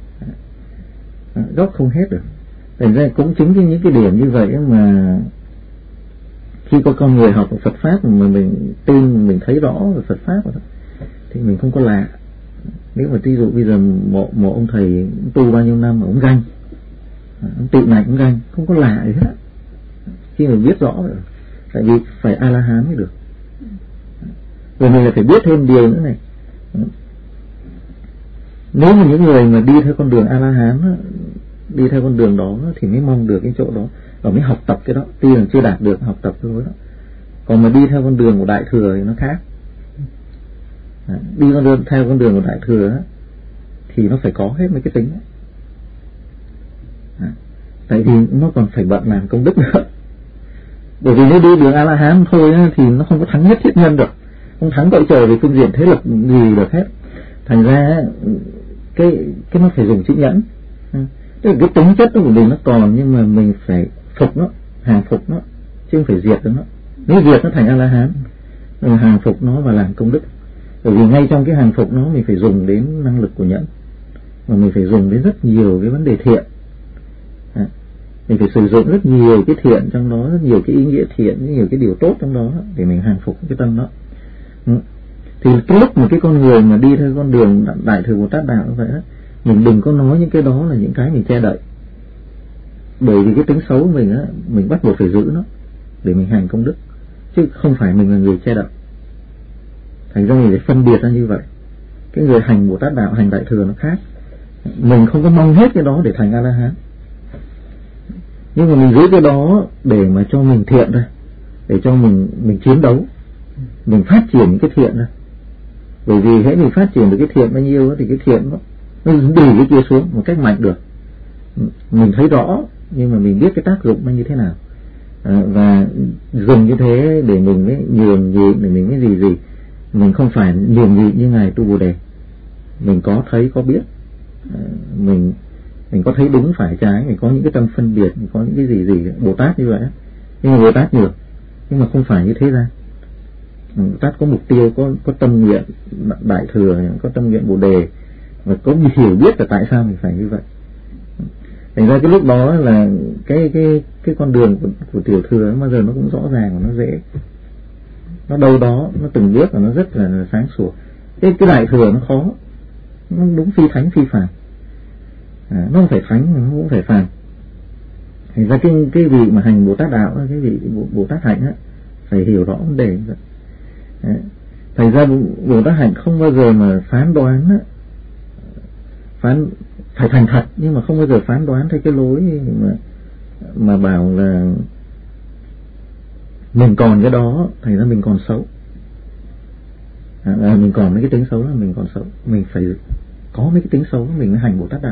gốc không hết được. Thành ra cũng chính cái những cái điểm như vậy mà khi có con người học Phật pháp mà mình tin, mình thấy rõ về Phật pháp rồi đó, thì mình không có lạ. Nếu mà ví dụ bây giờ một, một ông thầy tu bao nhiêu năm mà ông ganh, ông tị này cũng ganh, không có lạ gì hết khi mà biết rõ rồi. Tại vì phải A La Hán mới được. Rồi mình là phải biết thêm điều nữa này. Nếu mà những người mà đi theo con đường A La Hán, đi theo con đường đó thì mới mong được cái chỗ đó, và mới học tập cái đó. Tuy là chưa đạt được, học tập thôi đó. Còn mà đi theo con đường của Đại Thừa thì nó khác. Đi con đường theo con đường của Đại Thừa thì nó phải có hết mấy cái tính. Tại vì nó còn phải bận làm công đức nữa. Bởi vì nếu đi đường A-la-hán thôi á, thì nó không có thắng nhất thiết nhân được, không thắng cõi trời về phương diện thế lực gì được hết. Thành ra cái cái nó phải dùng chữ nhẫn. Tức là cái tính chất của mình nó còn, nhưng mà mình phải phục nó, hàng phục nó, chứ không phải diệt nó. Nếu diệt nó thành A-la-hán, rồi hàng phục nó và làm công đức. Bởi vì ngay trong cái hàng phục nó mình phải dùng đến năng lực của nhẫn, mà mình phải dùng đến rất nhiều cái vấn đề thiện. À, mình phải sử dụng rất nhiều cái thiện trong đó, rất nhiều cái ý nghĩa thiện, rất nhiều cái điều tốt trong đó để mình hàng phục cái tâm đó. Ừ. Thì cái lúc mà cái con người mà đi theo con đường Đại Thừa Bồ Tát Đạo như vậy đó, mình đừng có nói những cái đó là những cái mình che đậy. Bởi vì cái tính xấu của mình á, mình bắt buộc phải giữ nó để mình hành công đức, chứ không phải mình là người che đậy. Thành ra mình phải phân biệt ra như vậy. Cái người hành Bồ Tát Đạo, hành Đại Thừa nó khác. Mình không có mong hết cái đó để thành A-la-hán, nhưng mà mình giữ cái đó để mà cho mình thiện ra, để cho mình mình chiến đấu, mình phát triển những cái thiện ra. Bởi vì hễ mình phát triển được cái thiện bao nhiêu thì cái thiện nó nó đẩy cái kia xuống một cách mạnh được. Mình thấy rõ, nhưng mà mình biết cái tác dụng nó như thế nào, à, và dùng như thế để mình mới nhường nhịn, để mình mới gì gì. Mình không phải nhường nhịn như ngài Tu Bồ Đề. Mình có thấy có biết, à, mình mình có thấy đúng phải trái, mình có những cái tâm phân biệt, mình có những cái gì gì Bồ Tát như vậy. Nhưng mà Bồ Tát nhường, nhưng mà không phải như thế ra. Bồ Tát có mục tiêu, có có tâm nguyện Đại Thừa, có tâm nguyện Bồ Đề, và có hiểu biết là tại sao mình phải như vậy. Thành ra cái lúc đó là cái cái cái con đường của, của tiểu thừa bao giờ nó cũng rõ ràng và nó dễ, nó đâu đó nó từng bước và nó rất là sáng sủa. Cái cái Đại Thừa nó khó, nó đúng phi thánh phi phàm, à, nó không phải thánh mà nó cũng phải phàm. Thành ra cái cái vị mà hành Bồ Tát Đạo, cái vị Bồ, Bồ Tát hạnh á, phải hiểu rõ vấn đề vậy. À, thành ra Bồ Tát hạnh không bao giờ mà phán đoán á, phán phải thành thật, nhưng mà không bao giờ phán đoán theo cái lối mà mà bảo là mình còn cái đó, thành ra mình còn xấu, à, à, mình còn mấy cái tính xấu là mình còn xấu. Mình phải có mấy cái tính xấu mình mới hành Bồ Tát Đạo.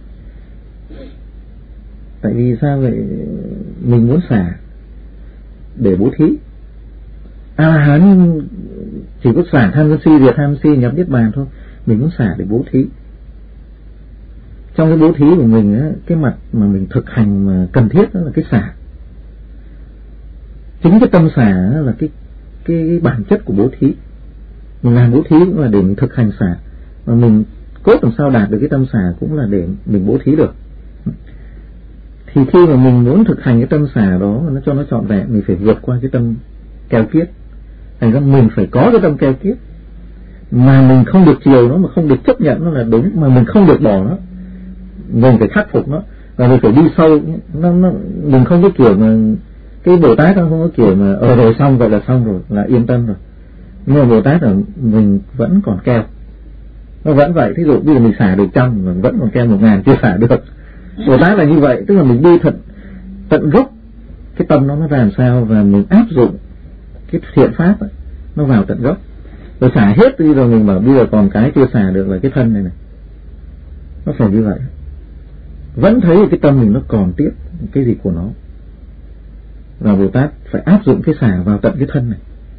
Tại vì sao vậy? Mình muốn xả để bố thí. A-la-hán chỉ có xả tham sân si, diệt tham si, nhập niết bàn thôi. Mình muốn xả để bố thí. Trong cái bố thí của mình á, cái mặt mà mình thực hành mà cần thiết đó là cái xả. Chính cái tâm xả là cái, cái cái bản chất của bố thí. Mình làm bố thí cũng là để mình thực hành xả, mà mình cốt làm sao đạt được cái tâm xả cũng là để mình bố thí được. Thì khi mà mình muốn thực hành cái tâm xả đó nó cho nó trọn vẹn, mình phải vượt qua cái tâm keo kiết. Thành ra mình phải có cái tâm keo kiết, mà mình không được chiều nó, mà không được chấp nhận nó là đúng, mà mình không được bỏ nó, mình phải khắc phục nó, và mình phải đi sâu. Nó, nó, mình không có kiểu mà cái Bồ Tát nó không có kiểu mà ờ rồi xong vậy là xong rồi, là yên tâm rồi. Nhưng mà Bồ Tát là mình vẫn còn keo, nó vẫn vậy. Thí dụ bây giờ mình xả được trăm mà vẫn còn keo một ngàn chưa xả được. Bồ Tát là như vậy, tức là mình đi thật tận gốc cái tâm nó nó ra làm sao, và mình áp dụng cái thiện pháp ấy, nó vào tận gốc. Rồi xả hết đi rồi mình bảo bây giờ còn cái chưa xả được là cái thân này này. Nó phải như vậy. Vẫn thấy cái tâm mình nó còn tiếp cái gì của nó, và Bồ Tát phải áp dụng cái xả vào tận cái thân này.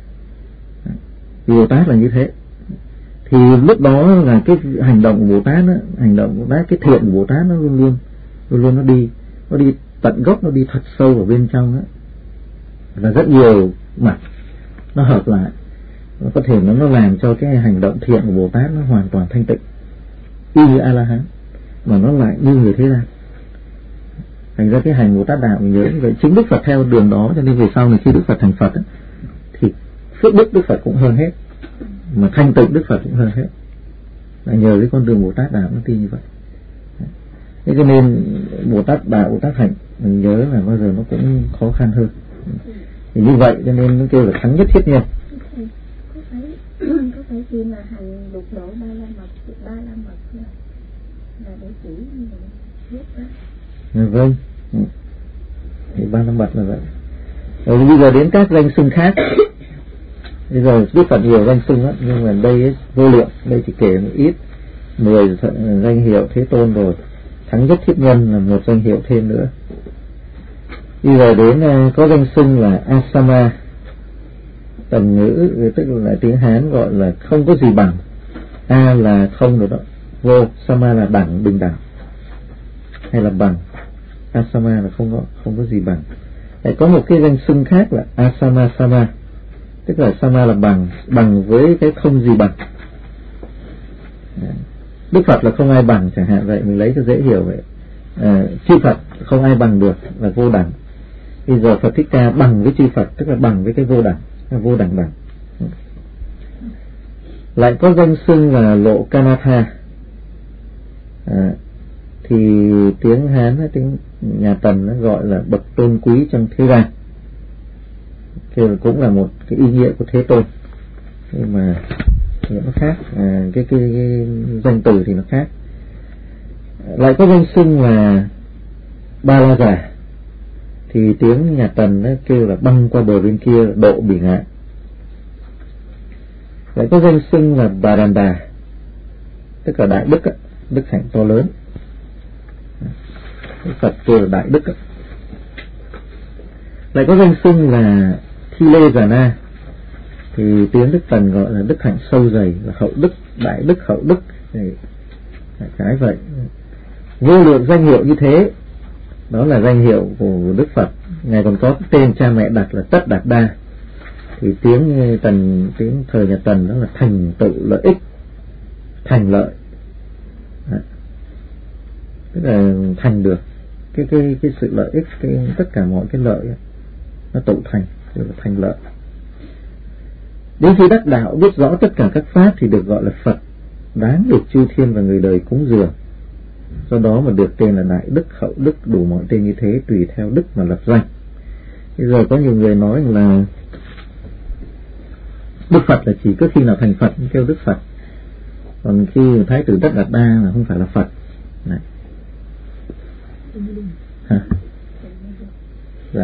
Vì Bồ Tát là như thế. Thì lúc đó là cái hành động của Bồ Tát đó, hành động của Bồ Tát, cái thiện của Bồ Tát nó luôn luôn luôn luôn nó đi nó đi tận gốc, nó đi thật sâu vào bên trong đó. Và rất nhiều mặt nó hợp lại, nó có thể nó nó làm cho cái hành động thiện của Bồ Tát nó hoàn toàn thanh tịnh, y như A-la-hán, mà nó lại như người thế gian. Thành ra cái hành Bồ Tát Đạo mình nhớ như vậy. Chính Đức Phật theo đường đó, cho nên về sau này khi Đức Phật thành Phật ấy, thì phước đức Đức Phật cũng hơn hết, mà thanh tịnh Đức Phật cũng hơn hết, là nhờ cái con đường Bồ Tát Đạo nó tin như vậy. Thế cho nên Bồ Tát Đạo, Bồ Tát hạnh mình nhớ là bao giờ nó cũng khó khăn hơn. Thì như vậy cho nên nó kêu là thắng nhất thiết nhân. Có phải có phải khi mà hành lục độ ba la mật, ba la mật là là để chỉ như vậy biết đó. À, vâng. Thì ba la mật là vậy. Rồi bây giờ đến các danh xưng khác. Bây giờ biết Phật nhiều danh xưng lắm, nhưng mà đây ấy, vô lượng, đây chỉ kể một ít, mười danh hiệu Thế Tôn rồi. Thắng nhất thiết nhân là một danh hiệu thêm nữa. Bây giờ đến có danh xưng là Asama, tần ngữ tức là tiếng Hán gọi là không có gì bằng. A là không rồi đó, vô, sama là đẳng, bình đẳng hay là bằng. Asama là không có không có gì bằng. Lại có một cái danh xưng khác là Asama Sama, tức là sama là bằng, bằng với cái không gì bằng. Đức Phật là không ai bằng chẳng hạn vậy, mình lấy cho dễ hiểu vậy. À, chư Phật không ai bằng được là vô đẳng. Bây giờ Phật Thích Ca bằng với chư Phật, tức là bằng với cái vô đẳng, là vô đẳng bằng. Lại có danh xưng là Lộ Kanatha. À, thì tiếng Hán, tiếng nhà Tần nó gọi là bậc tôn quý trong thế gian, thì cũng là một cái ý nghĩa của Thế Tôn, nhưng mà nó khác, à, cái, cái, cái danh từ thì nó khác. Lại có danh xưng là Ba La Già, thì tiếng nhà Tần nó kêu là băng qua bờ bên kia độ bị ngạn. Lại có danh xưng là Bà Đàn Đà, tức là đại đức, đức hạnh to lớn. Phật kêu là đại đức. Lại có danh xưng là Thi Lê Già Na, thì tiếng Đức Tần gọi là đức hạnh sâu dày, là hậu đức, đại đức, hậu đức. Thì cái vậy. Vô lượng danh hiệu như thế, đó là danh hiệu của Đức Phật. Ngài còn có tên cha mẹ đặt là Tất Đạt Đa, thì tiếng Tần, tiếng thời nhà Tần đó là thành tựu lợi ích, thành lợi, đó. Tức là thành được cái cái cái sự lợi ích, cái tất cả mọi cái lợi nó tụ thành, tức là thành lợi. Đến khi đắc đạo biết rõ tất cả các pháp thì được gọi là Phật, đáng được chư thiên và người đời cúng dường. Do đó mà được tên là đại đức, hậu đức, đủ mọi tên như thế, tùy theo đức mà lập danh. Bây giờ có nhiều người nói là Đức Phật là chỉ có khi nào thành Phật mới kêu Đức Phật, còn khi Thái tử Tất Đạt Đa là không phải là Phật. Này. Hả? Dạ.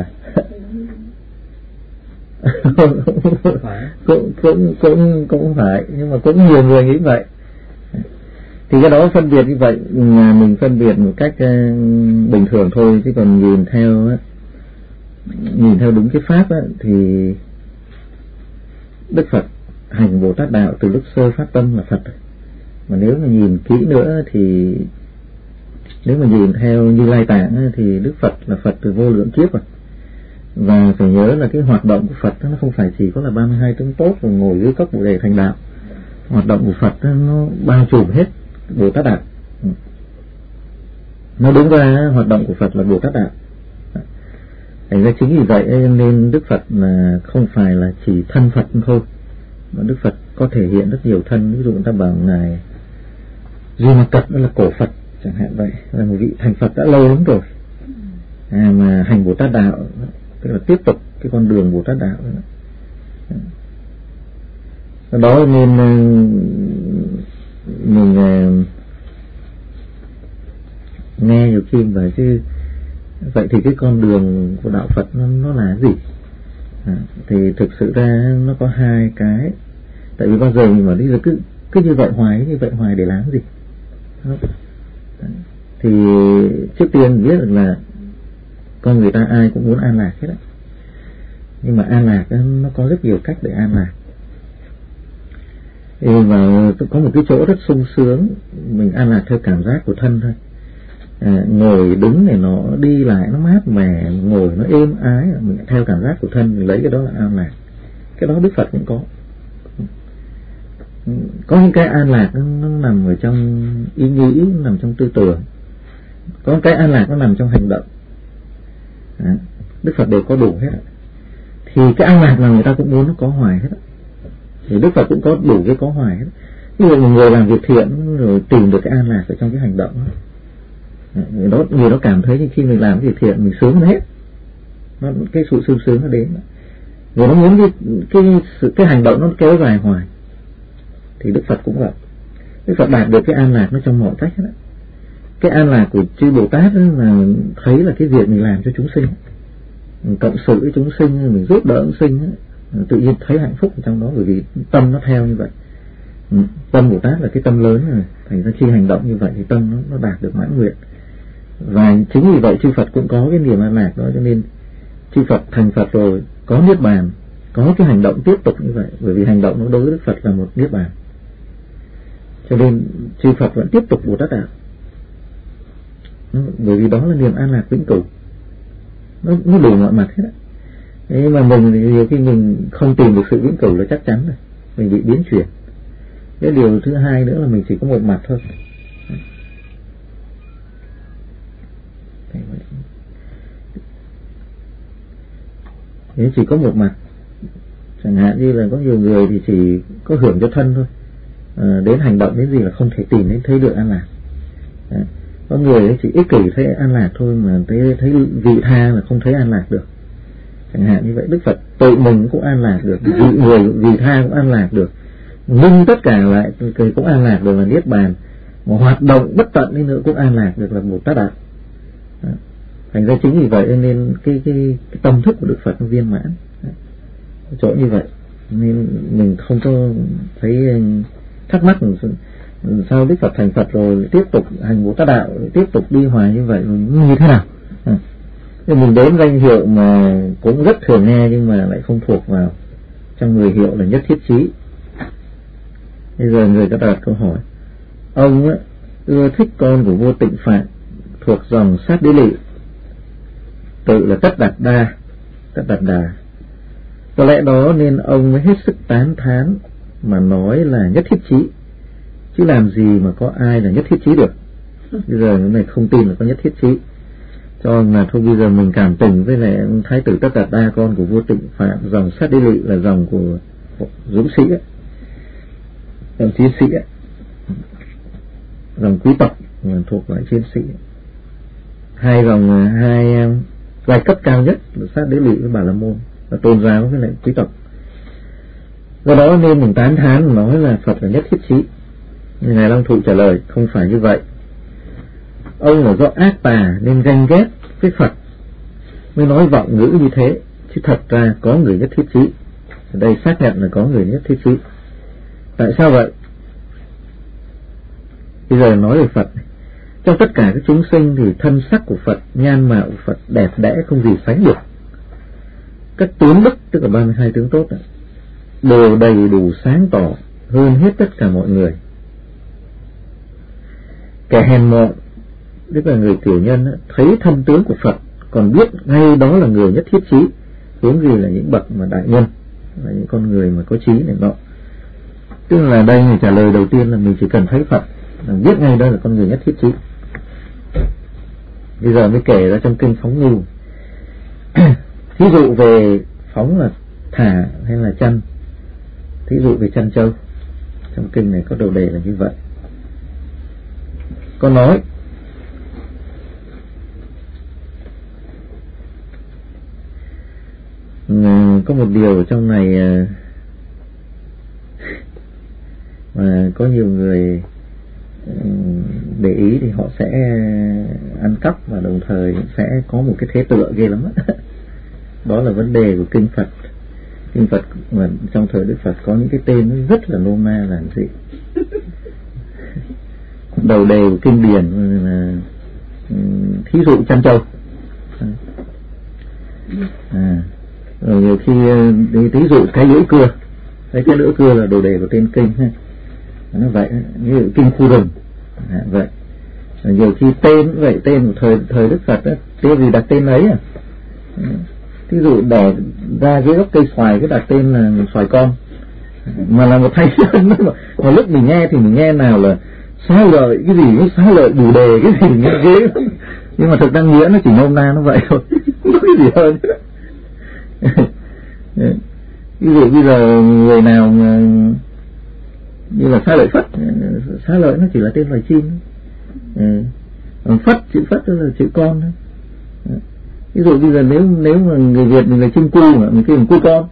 cũng cũng cũng cũng phải, nhưng mà cũng nhiều người nghĩ vậy. Thì cái đó phân biệt như vậy, mình phân biệt một cách bình thường thôi, chứ còn nhìn theo nhìn theo đúng cái pháp á, thì Đức Phật hành Bồ Tát đạo từ lúc sơ phát tâm là Phật. Mà nếu mà nhìn kỹ nữa thì nếu mà nhìn theo Như Lai Tạng á, thì Đức Phật là Phật từ vô lượng kiếp rồi. Và phải nhớ là cái hoạt động của Phật đó, nó không phải chỉ có là ba mươi hai tướng tốt rồi ngồi dưới cốc Bồ Đề thành đạo. Hoạt động của Phật đó, nó bao trùm hết Bồ Tát đạo. Nó đúng ra hoạt động của Phật là Bồ Tát đạo. Thành ra chính vì vậy nên Đức Phật là không phải là chỉ thân Phật thôi, mà Đức Phật có thể hiện rất nhiều thân. Ví dụ người ta bảo Ngài Duy Ma Cật đó là cổ Phật chẳng hạn vậy, là một vị thành Phật đã lâu lắm rồi, à, mà hành Bồ Tát đạo, tức là tiếp tục cái con đường Bồ Tát đạo đó. Đó nên mình nghe nhiều khi vậy chứ, vậy thì cái con đường của đạo Phật nó, nó là gì? À, thì thực sự ra nó có hai cái. Tại vì bao giờ mình mà đi là cứ cứ như vậy hoài, như vậy hoài để làm gì? Thì trước tiên biết được là con người ta ai cũng muốn an lạc hết á, nhưng mà an lạc nó có rất nhiều cách để an lạc. Và có một cái chỗ rất sung sướng, mình an lạc theo cảm giác của thân thôi. À, ngồi đứng này nó đi lại nó mát mẻ, ngồi nó êm ái, mình theo cảm giác của thân, mình lấy cái đó là an lạc. Cái đó Đức Phật cũng có. Có những cái an lạc nó, nó nằm ở trong ý nghĩ, nó nằm trong tư tưởng. Có những cái an lạc nó nằm trong hành động. À, Đức Phật đều có đủ hết. Thì cái an lạc nào người ta cũng muốn nó có hoài hết. Thì Đức Phật cũng có đủ cái có hoài hết. Ví dụ một người làm việc thiện rồi tìm được cái an lạc ở trong cái hành động đó. Người đó, người đó cảm thấy như khi mình làm cái việc thiện mình sướng hết, nó, cái sự sung sướng nó đến. Người nó muốn cái, cái, cái, cái hành động nó kéo dài hoài. Thì Đức Phật cũng vậy. Đức Phật đạt được cái an lạc nó trong mọi cách đó. Cái an lạc của chư Bồ Tát đó là thấy là cái việc mình làm cho chúng sinh, mình cộng sự với chúng sinh, mình giúp đỡ chúng sinh đó, tự nhiên thấy hạnh phúc trong đó, bởi vì tâm nó theo như vậy. Tâm Bồ Tát là cái tâm lớn rồi, thành ra khi hành động như vậy thì tâm nó, nó đạt được mãn nguyện. Và chính vì vậy chư Phật cũng có cái niềm an lạc đó, cho nên chư Phật thành Phật rồi có niết bàn, có cái hành động tiếp tục như vậy, bởi vì hành động nó đối với Đức Phật là một niết bàn, cho nên chư Phật vẫn tiếp tục Bồ Tát đạo, bởi vì đó là niềm an lạc vĩnh cửu, nó, nó đủ mọi mặt hết á. Nhưng mà mình thì nhiều khi mình không tìm được sự vĩnh cửu là chắc chắn rồi, mình bị biến chuyển. Cái điều thứ hai nữa là mình chỉ có một mặt thôi. Nếu chỉ có một mặt, chẳng hạn như là có nhiều người thì chỉ có hưởng cho thân thôi, à, đến hành động đến gì là không thể tìm đến thấy được an lạc. Đấy. Có người chỉ ích kỷ thấy an lạc thôi, mà thấy, thấy vị tha là không thấy an lạc được, chẳng hạn như vậy. Đức Phật tự mình cũng an lạc được, vị người vị tha cũng an lạc được, nhưng tất cả lại cũng an lạc được là niết bàn, mà hoạt động bất tận đi nữa cũng an lạc được là Bồ Tát đạo. Thành ra chính vì vậy nên cái, cái, cái tâm thức của Đức Phật nó viên mãn. Đấy. Chỗ như vậy nên mình không có thấy thắc mắc sao Đức Phật thành Phật rồi tiếp tục hành Bồ Tát đạo, tiếp tục đi hoài như vậy như thế nào. À. Nên mình đến danh hiệu mà cũng rất thường nghe nhưng mà lại không thuộc vào trong người hiệu là nhất thiết chí. Bây giờ người ta đặt câu hỏi, ông ấy, ưa thích con của vua Tịnh Phạn thuộc dòng Sát Đế Lị, tự là Tất Đạt Đa, Tất Đạt Đà. Có lẽ đó nên ông mới hết sức tán thán mà nói là nhất thiết chí, chứ làm gì mà có ai là nhất thiết chí được. Bây giờ cái này không tin là có nhất thiết chí, cho là thôi bây giờ mình cảm tình với lại Thái tử Tất Đạt Đa, con của vua Tịnh Phạn, dòng Sát Đế Lị là dòng của dũng sĩ ấy, dòng chiến sĩ ấy, dòng quý tộc thuộc loại chiến sĩ. Hai dòng hai giai cấp cao nhất là Sát Đế Lị với Bà La Môn, là tôn giáo với lại quý tộc. Do đó nên mình tán thán nói là Phật là nhất thiết chí. Nhưng Ngài Long Thụ trả lời không phải như vậy. Ông là do ác tà nên ganh ghét với Phật mới nói vọng ngữ như thế, chứ thật ra có người nhất thiết chí. Ở đây xác nhận là có người nhất thiết chí. Tại sao vậy? Bây giờ nói về Phật, trong tất cả các chúng sinh thì thân sắc của Phật, nhan mạo của Phật đẹp đẽ không gì sánh được. Các tướng đức, tức là ba mươi hai tướng tốt, đều đầy đủ sáng tỏ hơn hết tất cả mọi người. Kẻ hèn mọn, tức là người tiểu nhân, thấy thân tướng của Phật còn biết ngay đó là người nhất thiết chí, huống gì là những bậc mà đại nhân, là những con người mà có trí này nọ. Tức là đây người trả lời đầu tiên là mình chỉ cần thấy Phật là biết ngay đó là con người nhất thiết chí. Bây giờ mới kể ra trong kinh Phóng Ngưu. Thí dụ về phóng là thả hay là chăn, thí dụ về chăn trâu, trong kinh này có đầu đề là như vậy. Có nói có một điều ở trong này mà có nhiều người để ý thì họ sẽ ăn cắp và đồng thời sẽ có một cái thế tựa ghê lắm đó. Đó là vấn đề của kinh Phật. Kinh Phật mà trong thời Đức Phật có những cái tên rất là nôm na là gì. Đầu đề của kinh điển là thí dụ chăn trâu. À, rồi nhiều khi thí dụ cái lưỡi cưa, cái cái lưỡi cưa là đầu đề của tên kinh ha. Nó vậy, như kinh khu rừng à, vậy. Rồi nhiều khi tên cũng vậy, tên của thời thời Đức Phật đó, tên gì đặt tên ấy à. Thí dụ đẻ ra dưới gốc cây xoài cái đặt tên là xoài con, mà là một thanh sơn. Mà lúc mình nghe thì mình nghe nào là xá lợi cái gì, xá lợi bù đề cái gì nghe ghê, nhưng mà thực ra nghĩa nó chỉ nôm na nó vậy thôi, không có cái gì hơn. Ví dụ bây giờ người nào mà như là xá lợi Phất, xá lợi nó chỉ là tên loài chim, còn Phất, chữ Phất là chữ con thôi. Ví dụ bây giờ nếu nếu mà người Việt mình là chim cu mà mình kêu là cu con.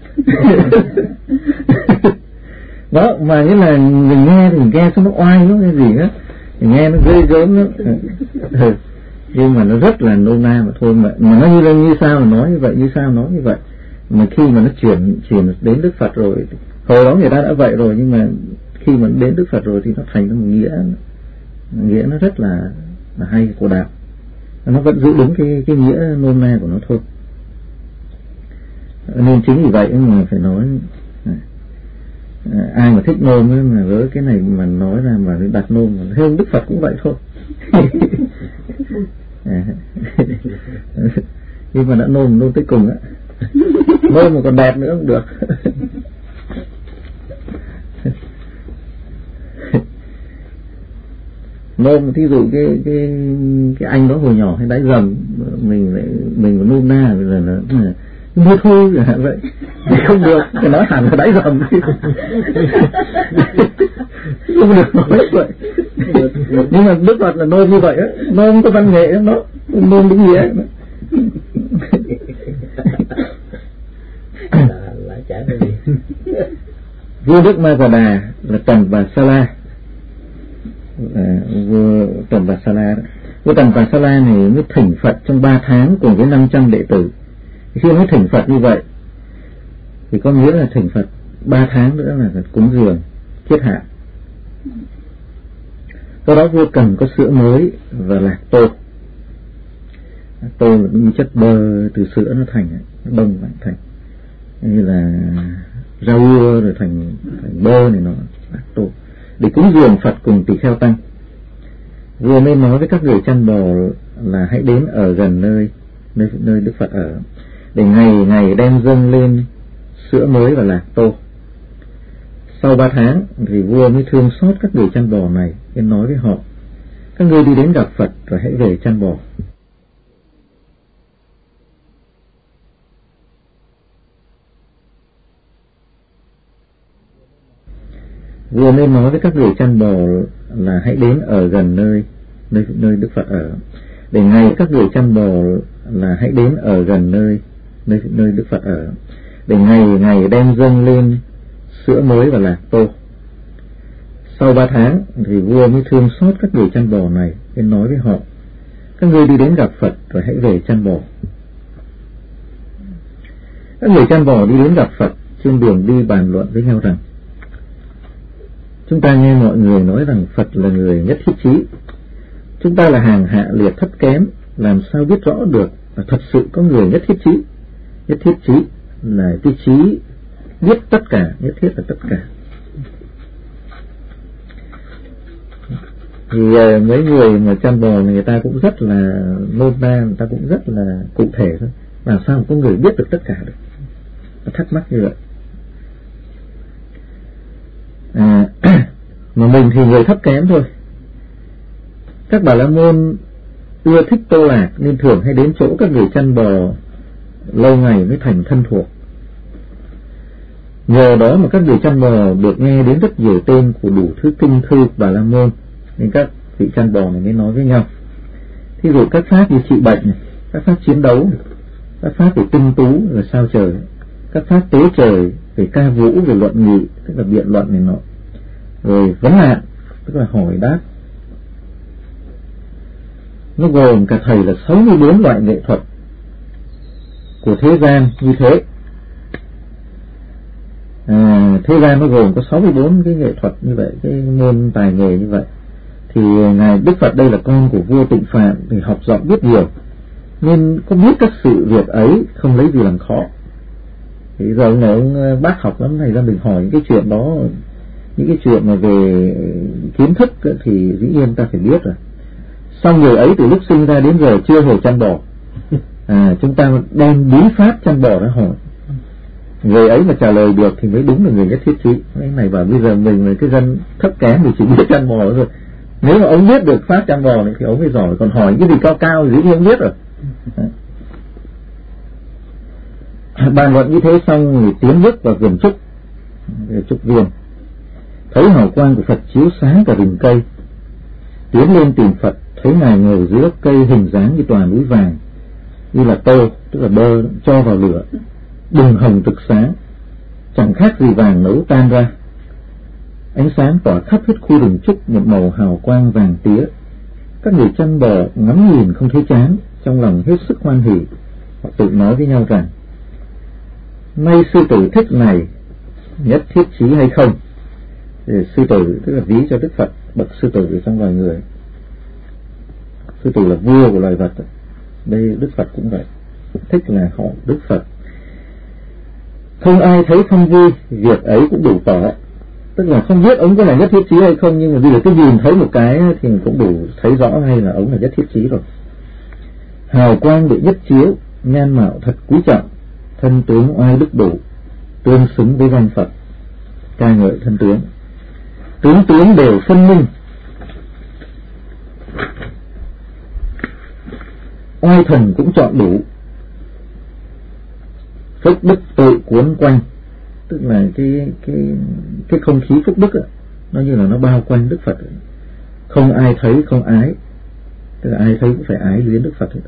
Đó, mà nghĩa là mình nghe thì mình nghe xong nó oai nó cái gì nữa, mình nghe nó ghê gớm lắm. Ừ. Nhưng mà nó rất là nôm na mà thôi, mà, mà nó như là như sao mà nói như vậy, như sao nói như vậy. Mà khi mà nó chuyển chuyển đến Đức Phật rồi, hồi đó người ta đã vậy rồi, nhưng mà khi mà đến Đức Phật rồi thì nó thành một nghĩa, nghĩa nó rất là là hay của đạo. Nó vẫn giữ đúng cái cái nghĩa nôm na của nó thôi. Nên chính vì vậy mà phải nói ai mà thích nôm ấy, mà với cái này mà nói ra mà đặt nôm, thêm Đức Phật cũng vậy thôi. Nhưng mà đã nôm nôm tới cùng á, nôm mà còn đẹp nữa cũng được. Nôm thí dụ cái cái cái anh đó hồi nhỏ hay đáy dầm, mình lại mình còn nôm na bây giờ là mua thôi vậy không được, phải nói hẳn là đáy dầm. Không được nói vậy. Nhưng mà Đức Phật là nôm như vậy á, nôm có văn nghệ đó, nôm đúng gì ấy. Là chả cái gì. Vua Đức Ma Cà Đà là Tần Bà Sa La. À, vua Tần Bà Sa La đó. Vua Tần Bà Sa La này mới thỉnh Phật trong ba tháng cùng với năm trăm đệ tử. Khi mới thỉnh Phật như vậy thì có nghĩa là thỉnh Phật ba tháng nữa là cúng dường thiết hạ. Do đó vua cần có sữa mới và lạc tô. Tô là những chất bơ từ sữa nó thành, nó đông lại thành như là rau ua rồi thành, thành bơ này, nó lạc tô để cúng dường Phật cùng tỳ kheo tăng. Vua mới nói với các người chăn bò là hãy đến ở gần nơi nơi nơi Đức Phật ở, để ngày ngày đem dâng lên sữa mới và lạc tô. Sau ba tháng thì vua mới thương xót các người chăn bò này, nên nói với họ: các ngươi đi đến gặp Phật rồi hãy về chăn bò. Vua mới nói với các người chăn bò là hãy đến ở gần nơi nơi nơi Đức Phật ở, để ngày các người chăn bò là hãy đến ở gần nơi nơi nơi Đức Phật ở, để ngày ngày đem dâng lên sữa mới và lạc tô. Sau ba tháng thì vua mới thương xót các người chăn bò này, nên nói với họ: các ngươi đi đến gặp Phật rồi hãy về chăn bò. Các người chăn bò đi đến gặp Phật, trên đường đi bàn luận với nhau rằng: chúng ta nghe mọi người nói rằng Phật là người nhất thiết trí. Chúng ta là hàng hạ liệt thấp kém, làm sao biết rõ được là thật sự có người nhất thiết trí. Nhất thiết trí là cái trí biết tất cả, nhất thiết là tất cả. Thì uh, mấy người mà chăn bò người ta cũng rất là nôn na, người ta cũng rất là cụ thể thôi. Làm sao mà có người biết được tất cả được? Nó thắc mắc như vậy. À, mà mình thì người thấp kém thôi. Các Bà La Môn ưa thích tô lạc nên thường hay đến chỗ các người chăn bò lâu ngày mới thành thân thuộc. Nhờ đó mà các người chăn bò được nghe đến rất nhiều tên của đủ thứ kinh thư Bà La Môn, nên các vị chăn bò này mới nói với nhau. Thí dụ các pháp như trị bệnh này, các pháp chiến đấu này, các pháp về tinh tú là sao trời, các pháp tế trời, về ca vũ, về luận nghị, tức là biện luận này nọ, rồi vấn nạn, tức là hỏi đáp. Nó gồm cả thầy là sáu mươi bốn loại nghệ thuật của thế gian như thế. À, thế gian nó gồm có sáu mươi bốn cái nghệ thuật như vậy, cái môn tài nghề như vậy. Thì ngài Đức Phật đây là con của vua Tịnh Phạn, thì học rộng biết nhiều, nên có biết các sự việc ấy, không lấy gì làm khó. Thì giờ ông này ông bác học lắm này, ra mình hỏi những cái chuyện đó, những cái chuyện mà về kiến thức thì dĩ nhiên ta phải biết rồi. Xong người ấy từ lúc sinh ra đến giờ chưa hề chăn bò. À, chúng ta đem bí pháp chăn bò ra hỏi, người ấy mà trả lời được thì mới đúng là người nhất thiết trí. Cái này bảo bây giờ mình là cái dân thấp kém thì chỉ biết chăn bò thôi. Nếu mà ông biết được pháp chăn bò này thì ông mới giỏi, còn hỏi cái gì cao cao thì dĩ nhiên ông biết rồi. Bàn luận như thế xong thì tiến bước vào vườn trúc, trúc viên, thấy hào quang của Phật chiếu sáng cả rừng cây. Tiến lên tìm Phật, thấy ngài ngồi dưới gốc cây hình dáng như tòa núi vàng, như là tô, tức là bơ cho vào lửa, bừng hồng rực sáng, chẳng khác gì vàng nấu tan ra. Ánh sáng tỏa khắp hết khu rừng trúc một màu hào quang vàng tía. Các người chăn bò ngắm nhìn không thấy chán, trong lòng hết sức hoan hỉ. Họ tự nói với nhau rằng: nay sư tử thích này nhất thiết chí hay không? Thì sư tử tức là ví cho Đức Phật, bậc sư tử ở trong loài người. Sư tử là vua của loài vật. Đây Đức Phật cũng vậy, thích là họ Đức Phật. Không ai thấy không vui, việc ấy cũng đủ tỏ. Tức là không biết ông có là nhất thiết chí hay không, nhưng mà bây giờ cái nhìn thấy một cái thì cũng đủ thấy rõ hay là ông là nhất thiết chí rồi. Hào quang bị nhất chiếu, nhan mạo thật quý trọng, thân tướng oai đức đủ, tương xứng với danh Phật. Ca ngợi thân tướng, tướng tướng đều phân minh, oai thần cũng chọn đủ, phúc đức tự cuốn quanh. Tức là cái cái cái không khí phúc đức ấy, nó như là nó bao quanh Đức Phật ấy. Không ai thấy không ái, tức là ai thấy cũng phải ái luyến Đức Phật ấy.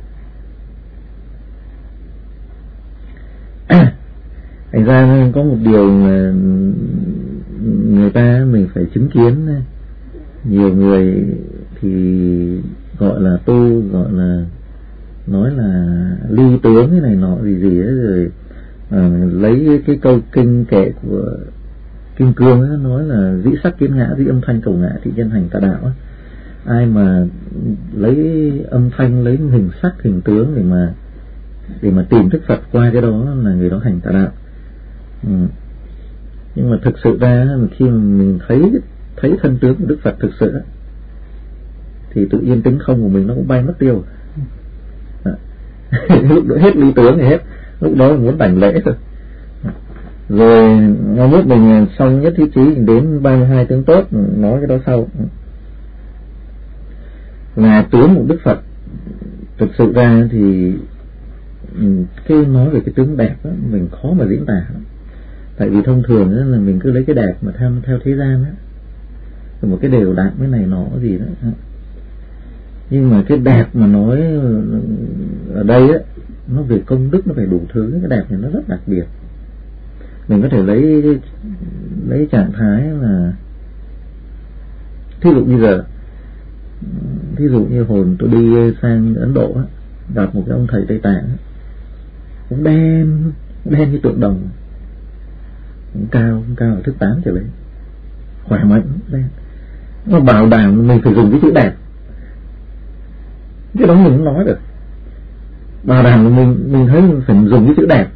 Thành ra có một điều mà người ta mình phải chứng kiến, nhiều người thì gọi là tu, gọi là nói là ly tướng cái này nọ gì gì ấy, rồi à, lấy cái câu kinh kệ của Kim Cương ấy, nói là dĩ sắc kiến ngã, dĩ âm thanh cầu ngã thì nhân hành tà đạo ấy. Ai mà lấy âm thanh, lấy hình sắc, hình tướng để mà để mà tìm Đức Phật qua cái đó là người đó hành tà đạo. Ừ. Nhưng mà thực sự ra khi mà mình thấy thấy thân tướng của Đức Phật thực sự thì tự nhiên tính không của mình nó cũng bay mất tiêu. Lúc đó hết lý tướng thì hết, lúc đó muốn đảnh lễ thôi. Rồi ngày mốt mình xong nhất thiết chí đến ba mươi hai tướng tốt, nói cái đó sau. Là tướng của Đức Phật thực sự ra thì cái nói về cái tướng đẹp đó, mình khó mà diễn tả. Tại vì thông thường đó là mình cứ lấy cái đẹp mà theo theo thế gian đó, một cái đều đặn cái này nọ gì đó. Nhưng mà cái đẹp mà nói ở đây á, nó về công đức, nó phải đủ thứ. Cái đẹp này nó rất đặc biệt. Mình có thể lấy lấy trạng thái là thí dụ như giờ, thí dụ như hồi tôi đi sang Ấn Độ á, gặp một cái ông thầy Tây Tạng, cũng đen đen như tượng đồng, cũng cao cũng cao ở thước tám trở lên, khỏe mạnh đen. Nó bảo đảm mình phải dùng cái chữ đẹp, cái đó mình không nói được. Bảo đảm mình mình thấy mình phải dùng cái chữ đẹp,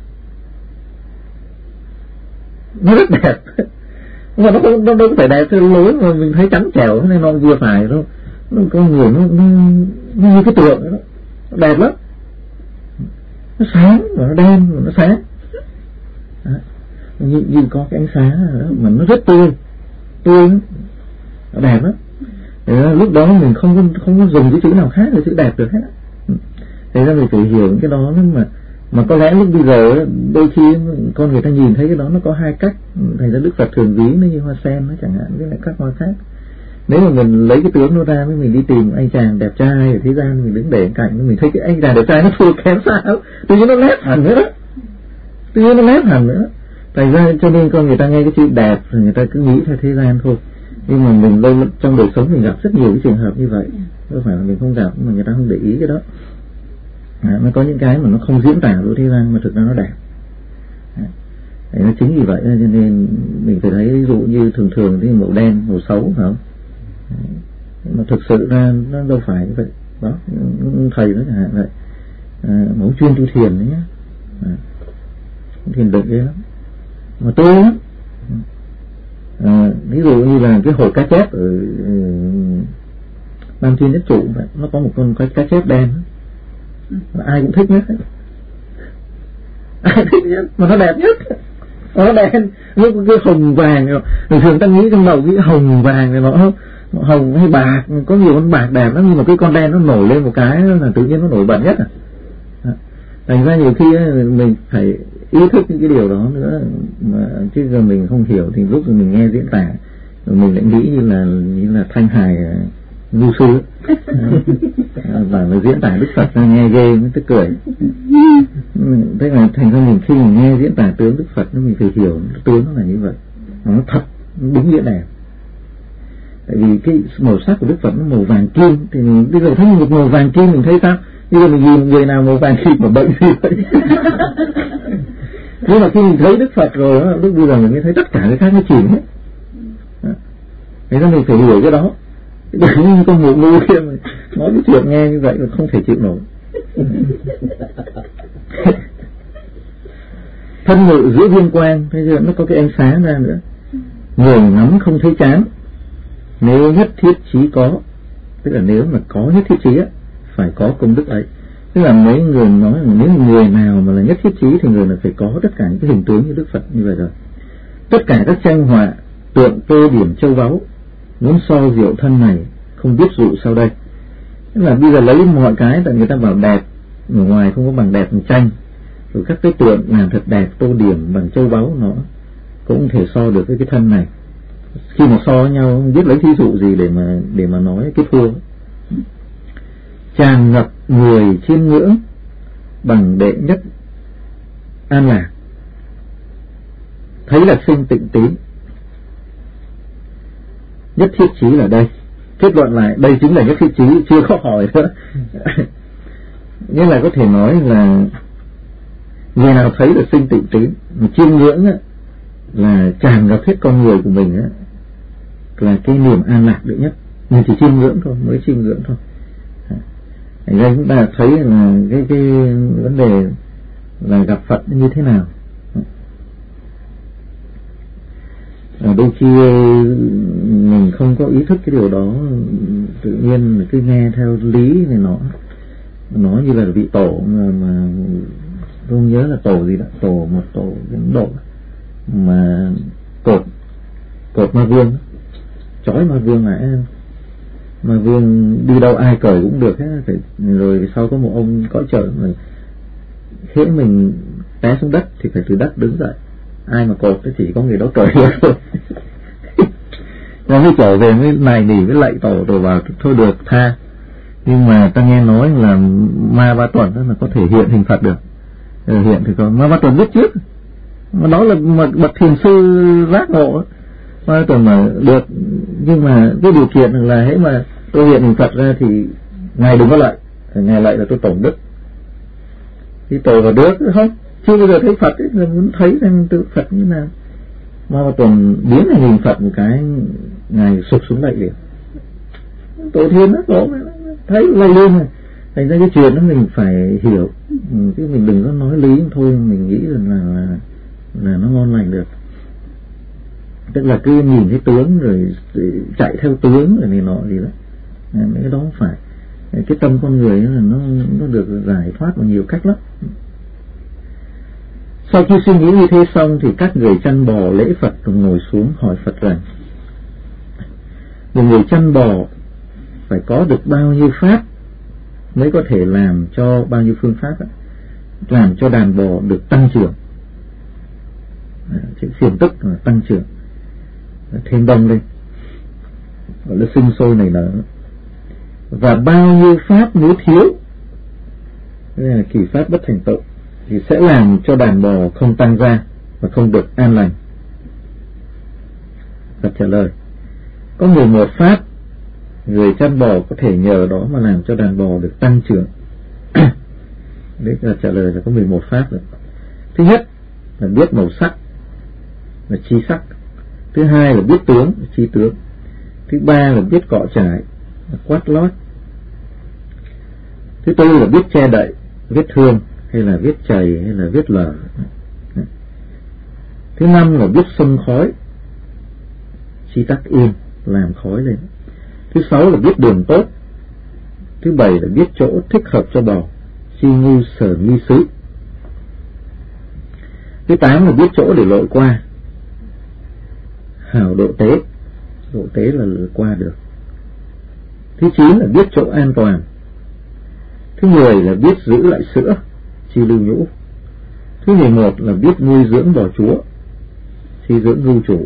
nó rất đẹp. Nhưng mà nó không, nó đâu có phải đẹp theo lối mà mình thấy trắng trẻo nên nó vừa phải đâu. Nó con người nó, nó, nó như cái tượng đó, nó đẹp lắm, nó sáng và nó đen và nó sáng đó. Như, như có cái ánh sáng đó, mà nó rất tươi tươi nó đẹp lắm. Thế lúc đó mình không có, không có dùng cái chữ nào khác là chữ đẹp được hết. Thế ra mình phải hiểu cái đó. Nhưng mà mà có lẽ lúc bây giờ đôi khi con người ta nhìn thấy cái đó nó có hai cách. Thành ra Đức Phật thường ví nó như hoa sen nó chẳng hạn, với lại các hoa khác. Nếu mà mình lấy cái tướng nó ra, với mình đi tìm anh chàng đẹp trai ở thế gian, mình đứng để cạnh, mình thấy cái anh chàng đẹp trai nó thua kém sao, tự nhiên nó lép hẳn nữa đó, tự nhiên nó lép hẳn nữa. Thành ra cho nên con người ta nghe cái chữ đẹp rồi người ta cứ nghĩ theo thế gian thôi. Nhưng mà mình lâu trong đời sống mình gặp rất nhiều cái trường hợp như vậy. Không phải là mình không gặp, mà người ta không để ý cái đó. À, nó có những cái mà nó không diễn tả đối thế gian mà thực ra nó đẹp. À, đấy, nó chính vì vậy cho nên mình phải thấy ví dụ như thường thường thì màu đen, màu xấu phải không? Đấy, mà thực sự ra nó đâu phải như vậy. Đó, thầy nó chẳng hạn vậy. À, mẫu chuyên tu thiền đấy nhá. À, thiền được ghê lắm, mà tươi lắm. À, ví dụ như là cái hồ cá chép ở Nam Thiên Nhất Trụ vậy, nó có một con cá, cá chép đen, ai cũng thích nhất, ai thích nhất, mà nó đẹp nhất, mà nó đen, nó có cái hồng vàng. Thường thường ta nghĩ trong đầu cái hồng vàng này nó hồng hay bạc, có nhiều con bạc đẹp lắm, nhưng mà cái con đen nó nổi lên một cái là tự nhiên nó nổi bật nhất. À, thành ra nhiều khi mình phải ý thức những cái điều đó nữa, mà chứ giờ mình không hiểu thì lúc mình nghe diễn tả mình lại nghĩ như là như là Thanh Hải ngu sư và là diễn tả Đức Phật ra nghe ghê mới tức cười. Thế là thành ra mình khi mình nghe diễn tả tướng Đức Phật mình phải hiểu tướng nó là như vậy, nó thật, nó đúng nghĩa đẹp. Tại vì cái màu sắc của Đức Phật nó màu vàng kim, thì mình bây giờ thấy một màu vàng kim mình thấy sao? Bây giờ mình nhìn người nào màu vàng kim mà bệnh gì vậy? Nhưng mà khi mình thấy Đức Phật rồi, lúc bây giờ mình mới thấy tất cả cái khác nó chìm hết. Thế nên mình phải hiểu cái đó. Đừng như con mụ ngu kia mà nói cái chuyện nghe như vậy mà không thể chịu nổi. Thân ngự giữa viên quang, thế giờ nó có cái ánh sáng ra nữa. Người ngắm không thấy chán, nếu nhất thiết chí có, tức là nếu mà có nhất thiết chí á, phải có công đức ấy. Tức là mấy người nói là nếu người nào mà là nhất thiết chí thì người là phải có tất cả những cái hình tướng như Đức Phật như vậy rồi. Tất cả các tranh họa, tượng tô điểm châu báu, muốn so diệu thân này, không biết dụ sau đây. Tức là bây giờ lấy mọi cái, tại người ta bảo đẹp, ở ngoài không có bằng đẹp bằng tranh. Rồi các cái tượng làm thật đẹp, tô điểm bằng châu báu, nó cũng không thể so được với cái thân này. Khi mà so với nhau không biết lấy thí dụ gì để mà để mà nói cái thua. Tràn ngập người chiêm ngưỡng, bằng đệ nhất an lạc, thấy là sinh tịnh tín. Nhất thiết chí là đây. Kết luận lại đây chính là nhất thiết chí, chưa khó hỏi nữa. Nghĩa là có thể nói là người nào thấy là sinh tịnh tín, mà chiêm ngưỡng á, là tràn ngập hết con người của mình á, là cái niềm an lạc đệ nhất. Mình chỉ chiêm ngưỡng thôi, mới chiêm ngưỡng thôi. Thành ra chúng ta thấy là cái, cái vấn đề là gặp Phật như thế nào. À, đôi khi mình không có ý thức cái điều đó, tự nhiên cứ nghe theo lý này nọ, nói như là vị tổ mà, mà không nhớ là tổ gì đó, tổ một tổ Ấn Độ mà cột cột ma vương, chói ma vương lại, ma vương đi đâu ai cởi cũng được hết. Phải, rồi sau có một ông cõi trời mà hễ mình té xuống đất thì phải từ đất đứng dậy, ai mà cột thì chỉ có người đó cởi được thôi. Nó mới trở về mới nài nỉ với lạy tổ, tổ vào thôi được tha. Nhưng mà ta nghe nói là Ma Ba Tuần đó là có thể hiện hình Phật được. Ừ, hiện thì có Ma Ba Tuần biết trước, mà đó là một bậc thiền sư giác ngộ. Ma Ba Tuần mà được, nhưng mà cái điều kiện là hễ mà tôi hiện hình Phật ra thì ngài đừng có lạy, ngài lạy là tôi tổng đức. Thì tổ vào được không? Chưa bao giờ thấy Phật ấy, là muốn thấy rằng tự Phật như nào. Ma Ba Tuần biến thành hình Phật một cái, ngài sụp xuống lạy liền. Tổ thiên đó, tổ thấy lạy luôn rồi. Thành ra cái chuyện đó mình phải hiểu, chứ mình đừng có nói lý thôi, mình nghĩ là là, là nó ngon lành được. Tức là cứ nhìn thấy tướng rồi chạy theo tướng rồi này nọ gì đó, mấy cái đó không phải. Cái tâm con người là nó nó được giải thoát bằng nhiều cách lắm. Sau khi suy nghĩ như thế xong thì các người chăn bò lễ Phật rồi ngồi xuống hỏi Phật rằng: một người chăn bò phải có được bao nhiêu pháp mới có thể làm cho bao nhiêu phương pháp ấy, làm cho đàn bò được tăng trưởng, chữ phiền tức là tăng trưởng, thêm đông lên, gọi là sinh sôi nảy nở. Và bao nhiêu pháp nếu thiếu, đây là kỳ pháp bất thành tựu, thì sẽ làm cho đàn bò không tăng ra và không được an lành. Phật trả lời: có mười một pháp người chăn bò có thể nhờ đó mà làm cho đàn bò được tăng trưởng. Đấy là trả lời là có mười một pháp rồi. Thứ nhất là biết màu sắc, là chi sắc. Thứ hai là biết tướng, là chi tướng. Thứ ba là biết cọ trải, là quát lót. Thứ tư là biết che đậy, vết thương hay là vết chày hay là vết lở. Thứ năm là biết xông khói, chi tắc yên, làm khói lên. Thứ sáu là biết đường tốt. Thứ bảy là biết chỗ thích hợp cho bò, chi ngu sở nghi xứ. Thứ tám là biết chỗ để lội qua, hảo độ tế, độ tế là qua được. Thứ chín là biết chỗ an toàn. Thứ mười là biết giữ lại sữa, chi lưu nhũ. Thứ mười một là biết nuôi dưỡng bò chúa, chi dưỡng ngưu chủ.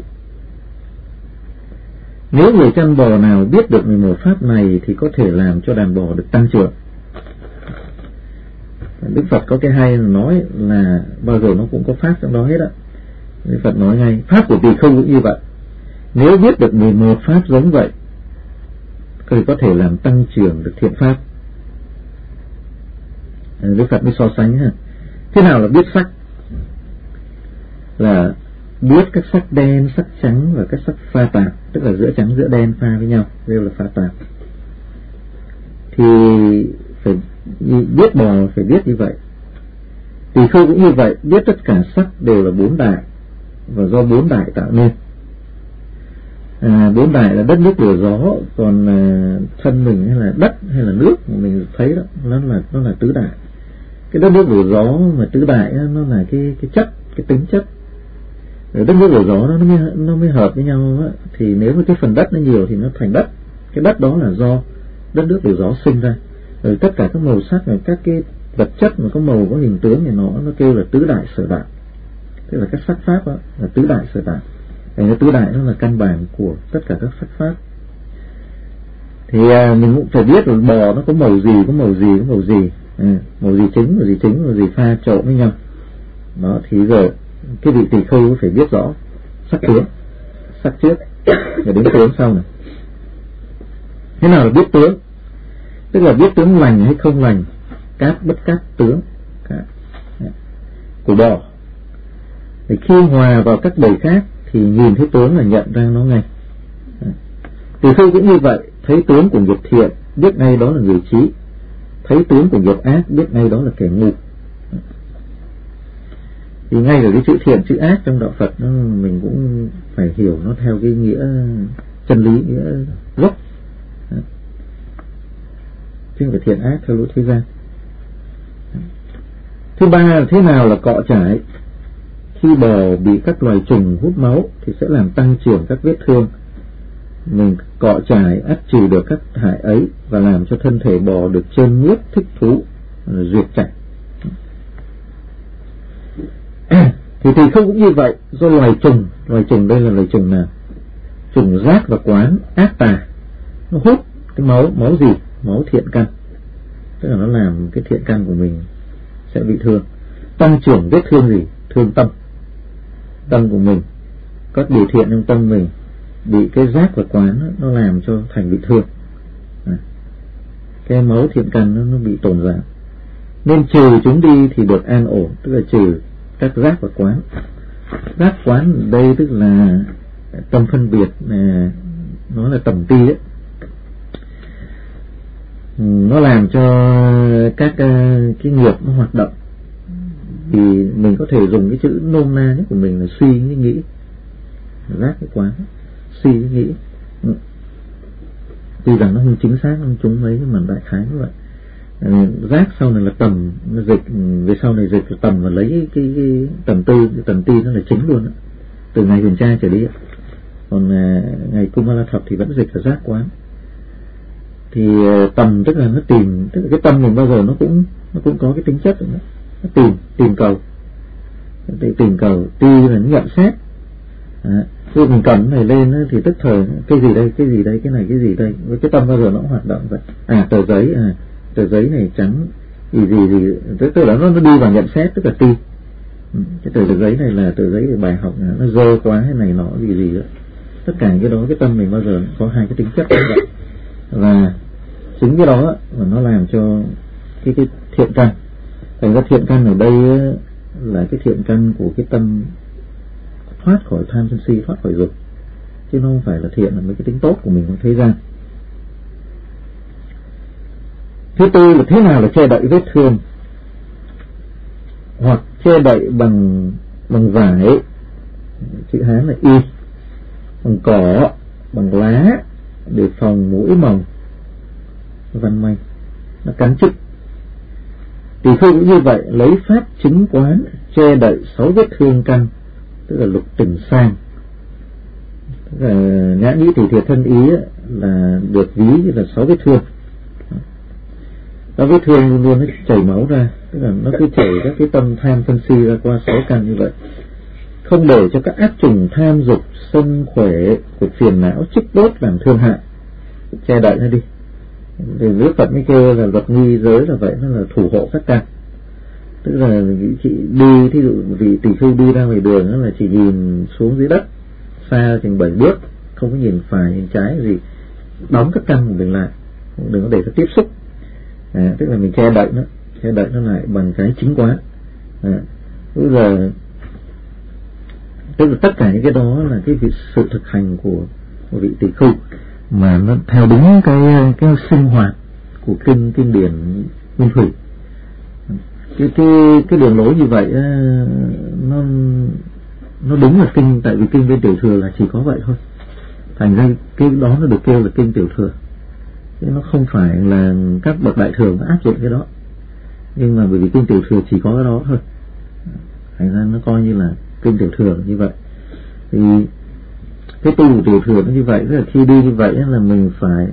Nếu người chăn bò nào biết được mười một pháp này thì có thể làm cho đàn bò được tăng trưởng. Đức Phật có cái hay nói là bao giờ nó cũng có pháp trong đó hết á. Đức Phật nói ngay, pháp của tỳ khưu cũng như vậy. Nếu biết được mười một pháp giống vậy thì có thể làm tăng trưởng được thiện pháp. Đức Phật mới so sánh ha. Thế nào là biết sắc? Là biết các sắc đen, sắc trắng và các sắc pha tạp, tức là giữa trắng giữa đen pha với nhau, đều là pha tạp. Thì phải biết bò phải biết như vậy. Tỳ khưu cũng như vậy, biết tất cả sắc đều là bốn đại và do bốn đại tạo nên. À, bốn đại là đất nước lửa gió, còn à, thân mình hay là đất hay là nước mình thấy đó, nó là nó là tứ đại. Cái đất nước lửa gió mà tứ đại đó, nó là cái cái chất, cái tính chất. Rồi đất nước lửa gió nó mới nó mới hợp với nhau đó. Thì nếu mà cái phần đất nó nhiều thì nó thành đất. Cái đất đó là do đất nước lửa gió sinh ra. Rồi tất cả các màu sắc và các cái vật chất mà có màu có hình tướng thì nó nó kêu là tứ đại sở đại. Tức là các sắc pháp đó là tứ đại sở đại. Cái tứ đại nó là căn bản của tất cả các sắc pháp. Thì à, mình cũng phải biết là bò nó có màu gì, có màu gì, có màu gì, à, màu gì trứng, màu gì trứng, màu gì pha trộn với nhau. Đó thì giờ cái vị tỳ khưu phải biết rõ sắc tướng, sắc trước, rồi đến tướng sau này. Thế nào là biết tướng? Tức là biết tướng lành hay không lành, cát bất cát tướng của bò. Thì khi hòa vào các bầy khác thì nhìn thấy tướng là nhận ra nó ngay. Tỳ khưu cũng như vậy, thấy tướng của nghiệp thiện biết ngay đó là người trí, thấy tướng của nghiệp ác biết ngay đó là kẻ ngu. Thì ngay ở cái chữ thiện chữ ác trong đạo Phật nó, mình cũng phải hiểu nó theo cái nghĩa chân lý, nghĩa gốc, chứ không phải thiện ác theo lối thế gian. Thứ ba là thế nào là cọ trải? Khi bò bị các loài trùng hút máu thì sẽ làm tăng trưởng các vết thương. Mình cọ trải ắt trừ được các hại ấy và làm cho thân thể bò được trơn mướt, thích thú, duyệt chảy. Thì tỳ khưu cũng như vậy, do loài trùng, loài trùng đây là loài trùng nào? Trùng giác và quán, ác tà. Nó hút cái máu, máu gì? Máu thiện căn. Tức là nó làm cái thiện căn của mình sẽ bị thương. Tăng trưởng vết thương gì? Thương tâm. Tâm của mình có điều thiện trong tâm mình bị cái giác và quán nó làm cho thành bị thương. À, cái máu thiện căn nó, nó bị tổn giảm. Nên trừ chúng đi thì được an ổn, tức là trừ các giác và quán. Giác quán ở đây tức là tâm phân biệt, là nó là tầm ti ấy. Nó làm cho các cái nghiệp nó hoạt động. Thì mình có thể dùng cái chữ nôm na nhất của mình là suy với nghĩ. Giác cái quán, suy với nghĩ. Tuy rằng nó không chính xác, không trúng mấy, nhưng mà đại khái như vậy. Giác sau này là tầm, nó dịch, về sau này dịch là tầm và lấy cái, cái, cái tầm tư, cái tầm ti nó là chính luôn đó. Từ ngày huyền tra trở đi. Còn ngày Kumala Thập thì vẫn dịch là giác quán. Thì tầm tức là nó tìm, tức là cái tâm mình bao giờ nó cũng nó cũng có cái tính chất đó. Nó tìm, tìm cầu, tìm cầu, ti là nhận xét. À, khi mình cầm này lên thì tức thời cái gì đây, cái gì đây, cái này cái gì đây, với cái tâm bao giờ nó cũng hoạt động vậy. À tờ giấy, à tờ giấy này trắng gì gì gì, tức là nó nó đi vào nhận xét, tức là ti. Cái tờ giấy này là tờ giấy để bài học, nó dơ quá hay này nọ gì gì đó. Tất cả cái đó cái tâm mình bao giờ có hai cái tính chất như vậy. Và chính cái đó mà nó làm cho cái cái thiện căn. Thành ra thiện căn ở đây là cái thiện căn của cái tâm thoát khỏi tham sân si, thoát khỏi dục, chứ nó không phải là thiện là mấy cái tính tốt của mình trong thế gian. Thứ tư là thế nào là che đậy vết thương, hoặc che đậy bằng bằng vải, chữ Hán là y, bằng cỏ, bằng lá để phòng mũi mồng, văn manh nó cắn chích. Tỳ khưu cũng như vậy, lấy pháp chứng quán che đậy sáu vết thương căn, tức là lục tình sang. Tức là ngã nhĩ thì thiệt thân ý là được ví như là sáu vết thương. Đó, vết thương luôn luôn nó chảy máu ra, tức là nó cứ chảy các cái tâm tham sân si ra qua sáu căn như vậy, không để cho các ác trùng tham dục sân khỏe của phiền não chích đốt làm thương hại, che đậy nó đi. Thì Đức Phật mới kêu là luật nghi giới là vậy, nó là thủ hộ các căn. Tức là chị đi, thí dụ vì tỳ khưu đi ra ngoài đường đó là chỉ nhìn xuống dưới đất xa chừng bảy bước, không có nhìn phải nhìn trái gì, đóng các căn của mình lại, đừng có để nó tiếp xúc. À, tức là mình che đậy nó, che đậy nó lại bằng cái chính quán. À, bây giờ tức là tất cả những cái đó là cái sự thực hành của, của vị tỳ khưu mà nó theo đúng cái cái sinh hoạt của kinh kinh điển Nguyên Thủy. cái cái cái đường lối như vậy nó nó đúng là kinh, tại vì kinh bên Tiểu Thừa là chỉ có vậy thôi, thành ra cái đó nó được kêu là kinh Tiểu Thừa, chứ nó không phải là các bậc Đại Thừa áp dụng cái đó, nhưng mà bởi vì kinh Tiểu Thừa chỉ có cái đó thôi, thành ra nó coi như là kinh Tiểu Thừa như vậy. Thì cái tu của Tiểu Thừa nó như vậy, tức là khi đi như vậy là mình phải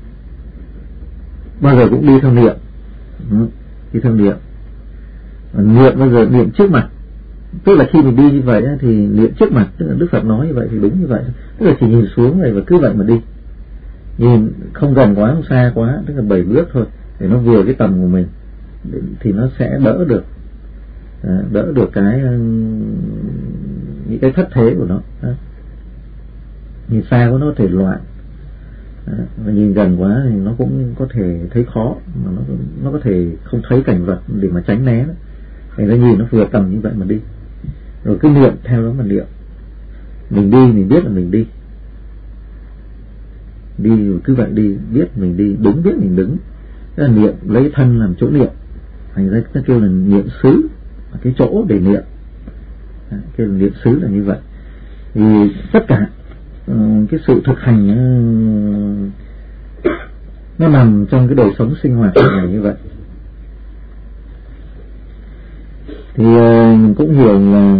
bao giờ cũng đi theo niệm, đi theo niệm, niệm bao giờ niệm trước mặt, tức là khi mình đi như vậy thì niệm trước mặt, tức là Đức Phật nói như vậy thì đúng như vậy, tức là chỉ nhìn xuống này và cứ vậy mà đi, nhìn không gần quá không xa quá, tức là bảy bước thôi để nó vừa cái tầm của mình thì nó sẽ đỡ được, đỡ được cái những cái thất thế của nó. Nhìn xa quá nó có thể loạn, và nhìn gần quá thì nó cũng có thể thấy khó, mà nó nó có thể không thấy cảnh vật để mà tránh né đó. Thành ra nhìn nó vừa tầm như vậy mà đi, rồi cứ niệm theo đó mà niệm, mình đi mình biết là mình đi, đi rồi cứ vậy đi, biết mình đi, đứng biết mình đứng, tức là niệm lấy thân làm chỗ niệm, thành ra nó kêu là niệm xứ, cái chỗ để niệm, kêu là niệm xứ là như vậy. Thì tất cả uh, cái sự thực hành uh, nó nằm trong cái đời sống sinh hoạt này như vậy. Thì uh, mình cũng hiểu là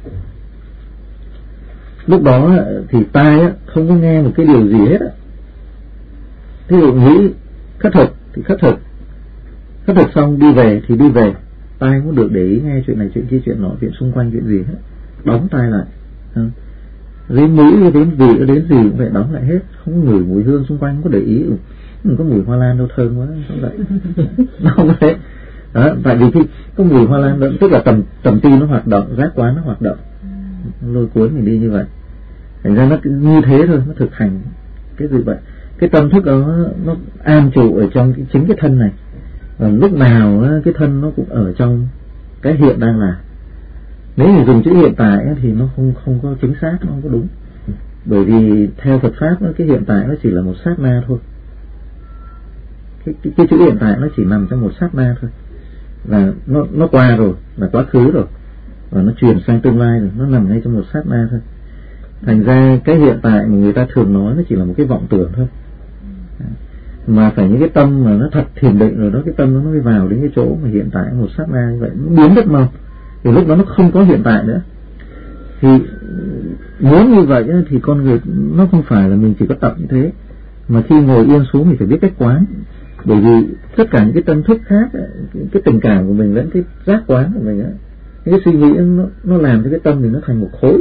lúc đó thì tai á, không có nghe một cái điều gì hết á. Thí dụ nghĩ khất thực thì khất thực, khất thực xong đi về thì đi về, tai không được để ý nghe chuyện này chuyện kia chuyện nọ, chuyện xung quanh chuyện gì hết, đóng tai lại. Đến mũi đến vị đến gì cũng phải đóng lại hết, không có ngửi mùi hương xung quanh, không có để ý, không có mùi hoa lan đâu thơm quá, không vậy. Nó không thế. Đó, tại vì khi có mùi hoa lan đó, tức là tầm tầm ti nó hoạt động, giác quán nó hoạt động, lôi cuốn mình đi như vậy. Thành ra nó như thế thôi, nó thực hành cái gì vậy. Cái tâm thức đó nó an trụ ở trong cái, chính cái thân này, và lúc nào cái thân nó cũng ở trong cái hiện đang là. Nếu mình dùng chữ hiện tại thì nó không không có chính xác, nó không có đúng, bởi vì theo Phật pháp cái hiện tại nó chỉ là một sát na thôi. Cái, cái, cái chữ hiện tại nó chỉ nằm trong một sát na thôi, và nó nó qua rồi, là quá khứ rồi, và nó chuyển sang tương lai rồi, nó nằm ngay trong một sát na thôi. Thành ra cái hiện tại mà người ta thường nói nó chỉ là một cái vọng tưởng thôi, mà phải những cái tâm mà nó thật thiền định rồi đó, cái tâm nó mới vào đến cái chỗ mà hiện tại một sát na như vậy, nó biến rất mau, thì lúc đó nó không có hiện tại nữa. Thì muốn như vậy thì con người nó không phải là mình chỉ có tập như thế, mà khi ngồi yên xuống mình phải biết cách quán, bởi vì tất cả những cái tâm thức khác, cái tình cảm của mình lẫn cái giác quán của mình, cái suy nghĩ nó, nó làm cho cái tâm mình nó thành một khối.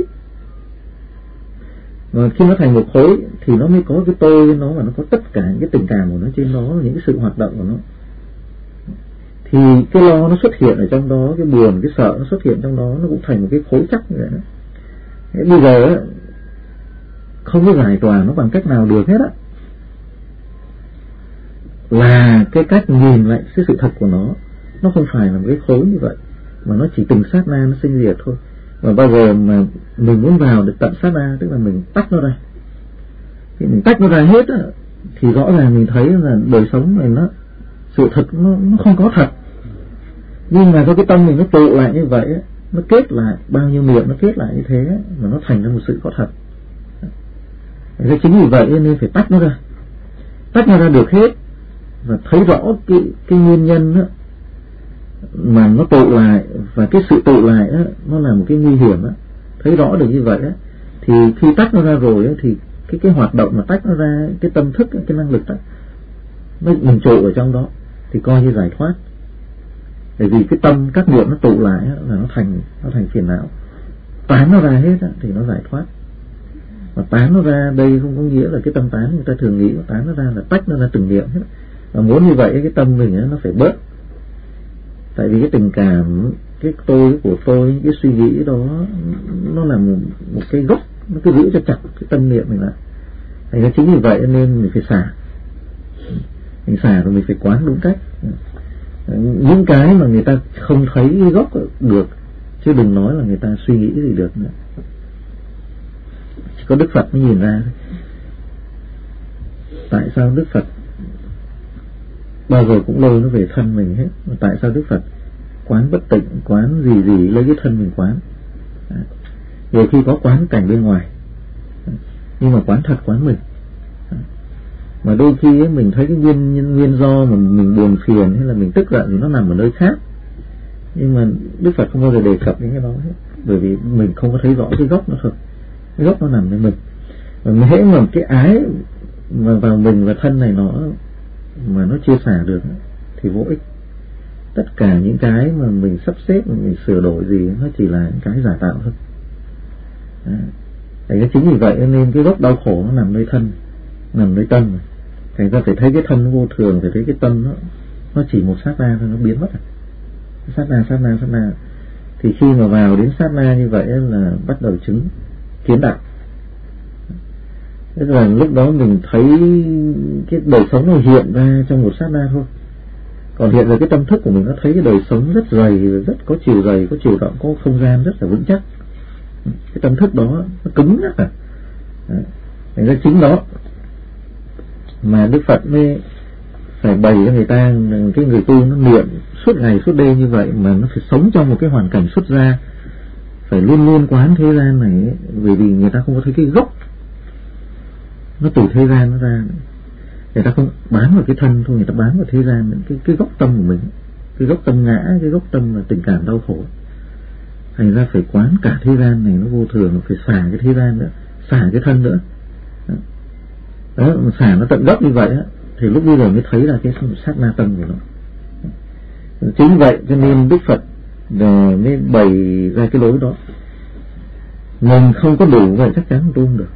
Và khi nó thành một khối thì nó mới có cái tôi trên nó, và nó có tất cả những cái tình cảm của nó trên nó, những cái sự hoạt động của nó. Thì cái lo nó xuất hiện ở trong đó, cái buồn, cái sợ nó xuất hiện trong đó, nó cũng thành một cái khối chắc như vậy đó. Thế bây giờ không có giải tỏa nó bằng cách nào được hết á, là cái cách nhìn lại cái sự thật của nó, nó không phải là một cái khối như vậy, mà nó chỉ từng sát na nó sinh diệt thôi. Và bao giờ mà mình muốn vào được tận sát na, tức là mình tách nó ra. Khi mình tách nó ra hết á, thì rõ ràng mình thấy là đời sống này nó, sự thật nó, nó không có thật. Nhưng mà do cái tâm mình nó tụ lại như vậy á, nó kết lại, bao nhiêu niệm nó kết lại như thế, mà nó thành ra một sự có thật. Thế chính vì vậy nên phải tách nó ra, tách nó ra được hết, và thấy rõ cái, cái nguyên nhân á, mà nó tụ lại, và cái sự tụ lại á, nó là một cái nguy hiểm á. Thấy rõ được như vậy á, thì khi tách nó ra rồi á, thì cái cái hoạt động mà tách nó ra, cái tâm thức, cái năng lực đó, nó mình trụ ở trong đó thì coi như giải thoát. Bởi vì cái tâm các niệm nó tụ lại á, là nó thành nó thành phiền não. Tán nó ra hết á, thì nó giải thoát. Và tán nó ra đây không có nghĩa là cái tâm tán người ta thường nghĩ, tán nó ra là tách nó ra từng niệm hết. Và muốn như vậy cái tâm mình á, nó phải bớt. Tại vì cái tình cảm, cái tôi của tôi, cái suy nghĩ đó, nó là một, một cái gốc, nó cứ giữ cho chặt cái tâm niệm mình lại. Thành ra chính vì vậy nên mình phải xả, mình xả rồi mình phải quán đúng cách. Những cái mà người ta không thấy cái gốc được, chứ đừng nói là người ta suy nghĩ gì được nữa. Chỉ có Đức Phật mới nhìn ra. Tại sao Đức Phật bao giờ cũng lôi nó về thân mình hết? Tại sao Đức Phật quán bất tịnh, quán gì gì lấy cái thân mình quán. Nhiều khi có quán cảnh bên ngoài, nhưng mà quán thật quán mình. Mà đôi khi ấy, mình thấy cái nguyên nguyên do mà mình buồn phiền hay là mình tức giận thì nó nằm ở nơi khác, nhưng mà Đức Phật không bao giờ đề cập đến cái đó hết, bởi vì mình không có thấy rõ cái gốc nó thật. Cái gốc nó nằmในmình. Và hễ mà cái ái mà vào mình và thân này nó mà nó chia sẻ được thì vô ích. Tất cả những cái mà mình sắp xếp, mình sửa đổi gì nó chỉ là những cái giả tạo thôi. Đấy, chính vì vậy nên cái gốc đau khổ nó nằm nơi thân, nằm nơi tâm. Thành ra phải thấy cái thân nó vô thường, phải thấy cái tâm nó nó chỉ một sát na thôi, nó biến mất. Sát na, sát na, sát na. Thì khi mà vào đến sát na như vậy là bắt đầu chứng kiến đạo. Tức là lúc đó mình thấy cái đời sống nó hiện ra trong một sát na thôi. Còn hiện giờ cái tâm thức của mình nó thấy cái đời sống rất dày, rất có chiều dày, có chiều rộng, có không gian rất là vững chắc. Cái tâm thức đó nó cứng nhắc à. Thành ra chính đó mà Đức Phật mới phải bày cho người ta, cái người tu nó niệm suốt ngày suốt đêm như vậy, mà nó phải sống trong một cái hoàn cảnh xuất gia, phải luôn luôn quán thế gian này ấy, bởi vì người ta không có thấy cái gốc nó từ thế gian nó ra. Người ta không bám vào cái thân thôi, người ta bám vào thế gian, cái, cái gốc tâm của mình, cái gốc tâm ngã, cái gốc tâm là tình cảm đau khổ. Thành ra phải quán cả thế gian này nó vô thường, phải xả cái thế gian nữa, xả cái thân nữa. Đó, mà xả nó tận gốc như vậy á, thì lúc bây giờ mới thấy là cái sát na tâm của nó. Chính vậy cho nên Đức Phật mới bày ra cái lối đó. Mình không có đủ vậy chắc chắn không tu được,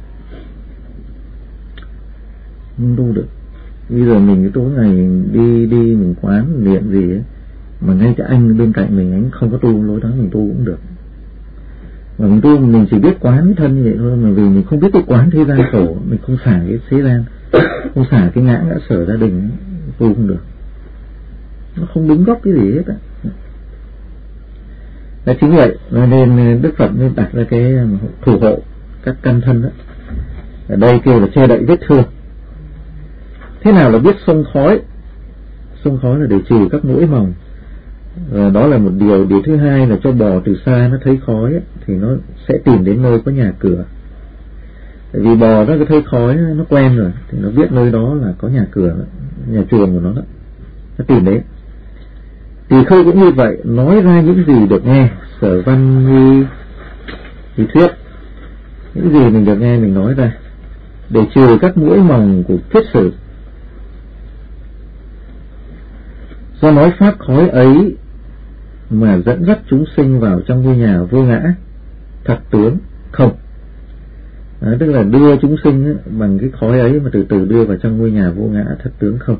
không tu được. Bây giờ mình cái tối ngày đi đi mình quán niệm gì ấy, mà ngay cái anh bên cạnh mình anh không có tu lối đó, mình tu cũng được. Mà mình tu mình chỉ biết quán cái thân như vậy thôi, mà vì mình không biết cái quán thế gian khổ, mình không xả cái thế gian, không xả cái ngã ngã sở gia đình, tu không được. Nó không đứng gốc cái gì hết á. Là chính vậy nên Đức Phật mới đặt ra cái thủ hộ các căn thân đó. Ở đây kêu là che đậy vết thương. Thế nào là biết xông khói? Xông khói là để trừ các mũi mồng. Và đó là một điều. Điều thứ hai là cho bò từ xa nó thấy khói ấy, thì nó sẽ tìm đến nơi có nhà cửa. Tại vì bò nó cứ thấy khói nó quen rồi, thì nó biết nơi đó là có nhà cửa, nhà chuồng của nó đó, nó tìm đến. Tỳ khưu cũng như vậy, nói ra những gì được nghe, sở văn nghi lý thuyết, những gì mình được nghe mình nói ra để trừ các mũi mồng của thuyết sử. Do nói pháp khói ấy mà dẫn dắt chúng sinh vào trong ngôi nhà vô ngã thật tướng không. Đó, tức là đưa chúng sinh ấy, bằng cái khói ấy mà từ từ đưa vào trong ngôi nhà vô ngã thật tướng không.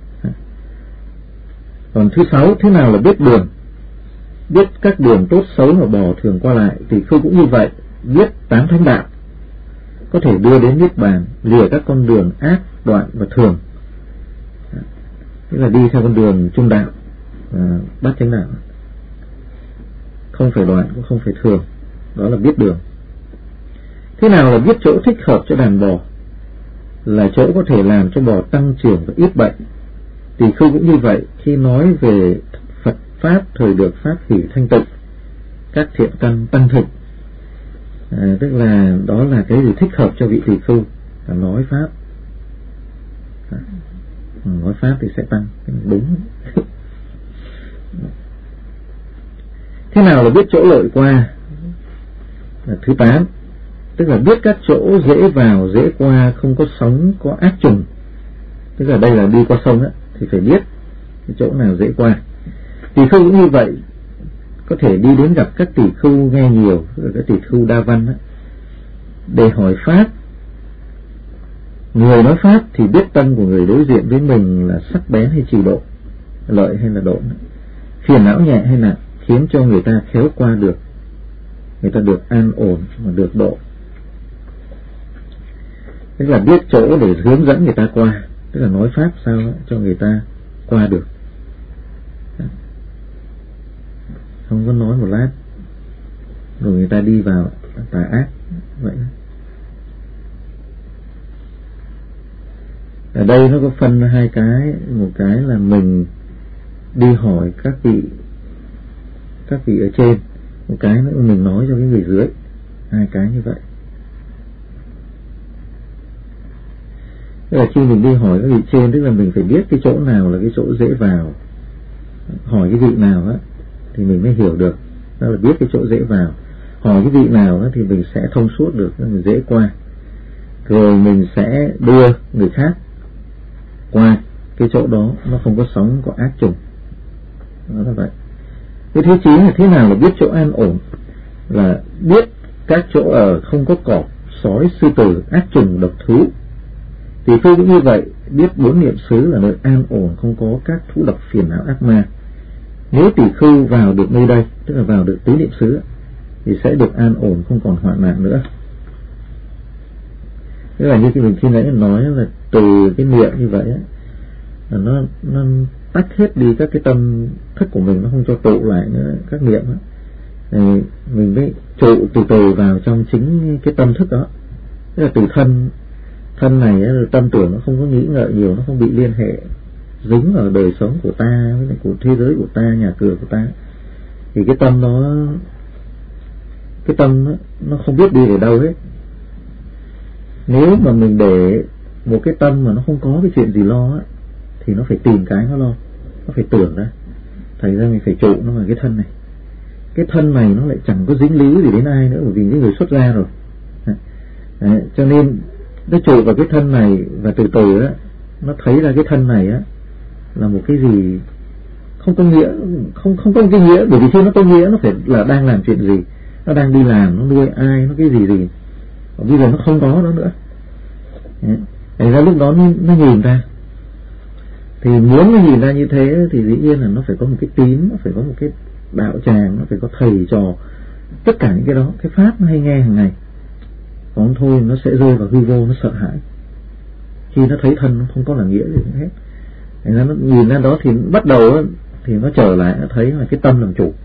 Còn thứ sáu, thế nào là biết đường? Biết các đường tốt xấu mà bò thường qua lại, thì không cũng như vậy. Biết tám thánh đạo có thể đưa đến niết bàn, lìa các con đường ác, đoạn và thường. Tức là đi theo con đường trung đạo, à, bát chánh đạo, không phải đoạn cũng không phải thường. Đó là biết đường. Thế nào là biết chỗ thích hợp cho đàn bò? Là chỗ có thể làm cho bò tăng trưởng và ít bệnh. Tỳ khưu cũng như vậy, khi nói về Phật Pháp thời được Pháp hỷ thanh tịnh, các thiện căn tăng thực, à, tức là đó là cái gì thích hợp cho vị tỳ khưu, là nói Pháp. À, nói Pháp thì sẽ tăng, đúng. Thế nào là biết chỗ lợi qua? Là thứ tám, tức là biết các chỗ dễ vào, dễ qua, không có sóng, có ác trùng. Tức là đây là đi qua sông á, thì phải biết cái chỗ nào dễ qua. Tỳ khưu cũng như vậy, có thể đi đến gặp các tỳ khưu nghe nhiều, rồi các tỳ khưu đa văn á, để hỏi pháp. Người nói pháp thì biết tâm của người đối diện với mình là sắc bén hay trì độ, lợi hay là độ, phiền não nhẹ hay nặng, khiến cho người ta khéo qua được, người ta được an ổn và được độ. Tức là biết chỗ để hướng dẫn người ta qua, tức là nói pháp sao cho người ta qua được, không có nói một lát rồi người ta đi vào tà ác vậy. Ở đây nó có phân hai cái, một cái là mình đi hỏi các vị các vị ở trên, một cái nữa mình nói cho cái người dưới, hai cái như vậy. Tức là khi mình đi hỏi các vị trên, tức là mình phải biết cái chỗ nào là cái chỗ dễ vào, hỏi cái vị nào á thì mình mới hiểu được, đó là biết cái chỗ dễ vào. Hỏi cái vị nào á thì mình sẽ thông suốt được, mình dễ qua, rồi mình sẽ đưa người khác qua cái chỗ đó, nó không có sóng, có ác trùng. Đó là vậy. Cái thứ chín là thế nào là biết chỗ an ổn, là biết các chỗ ở không có cọp, sói, sư tử, ác trùng, độc thú. Thì tôi cũng như vậy, biết bốn niệm xứ là nơi an ổn, không có các thú độc phiền não ác ma. Nếu tỷ khưu vào được nơi đây, tức là vào được tứ niệm xứ, thì sẽ được an ổn, không còn hoạn nạn nữa. Tức là như khi mình khi nãy nói là từ cái niệm như vậy là nó nó tách hết đi các cái tâm thức của mình, nó không cho tụ lại nữa các niệm đó. Thì mình mới trụ từ từ vào trong chính cái tâm thức đó. Tức là từ thân thân này tâm tưởng nó không có nghĩ ngợi nhiều, nó không bị liên hệ dính ở đời sống của ta với lại của thế giới của ta, nhà cửa của ta. Thì cái tâm nó cái tâm nó, nó không biết đi về đâu hết. Nếu mà mình để một cái tâm mà nó không có cái chuyện gì lo á, thì nó phải tìm cái nó lo, nó phải tưởng ra. Thành ra mình phải trụ nó vào cái thân này. Cái thân này nó lại chẳng có dính líu gì đến ai nữa, bởi vì những người xuất gia rồi. Đấy, cho nên nó trụ vào cái thân này, và từ từ á nó thấy ra cái thân này á là một cái gì không có nghĩa, không không có cái nghĩa, bởi vì khi nó có nghĩa nó phải là đang làm chuyện gì, nó đang đi làm, nó nuôi ai, nó cái gì gì. Và bây giờ nó không có đó nữa. Thành ra lúc đó nó, nó nhìn ra. Thì muốn nó nhìn ra như thế thì dĩ nhiên là nó phải có một cái tín, nó phải có một cái đạo tràng, nó phải có thầy trò, tất cả những cái đó, cái pháp nó hay nghe hàng ngày. Còn thôi nó sẽ rơi vào hư vô, nó sợ hãi. Khi nó thấy thân nó không có là nghĩa gì hết. Thành ra nó nhìn ra đó thì bắt đầu thì nó trở lại, nó thấy là cái tâm làm chủ.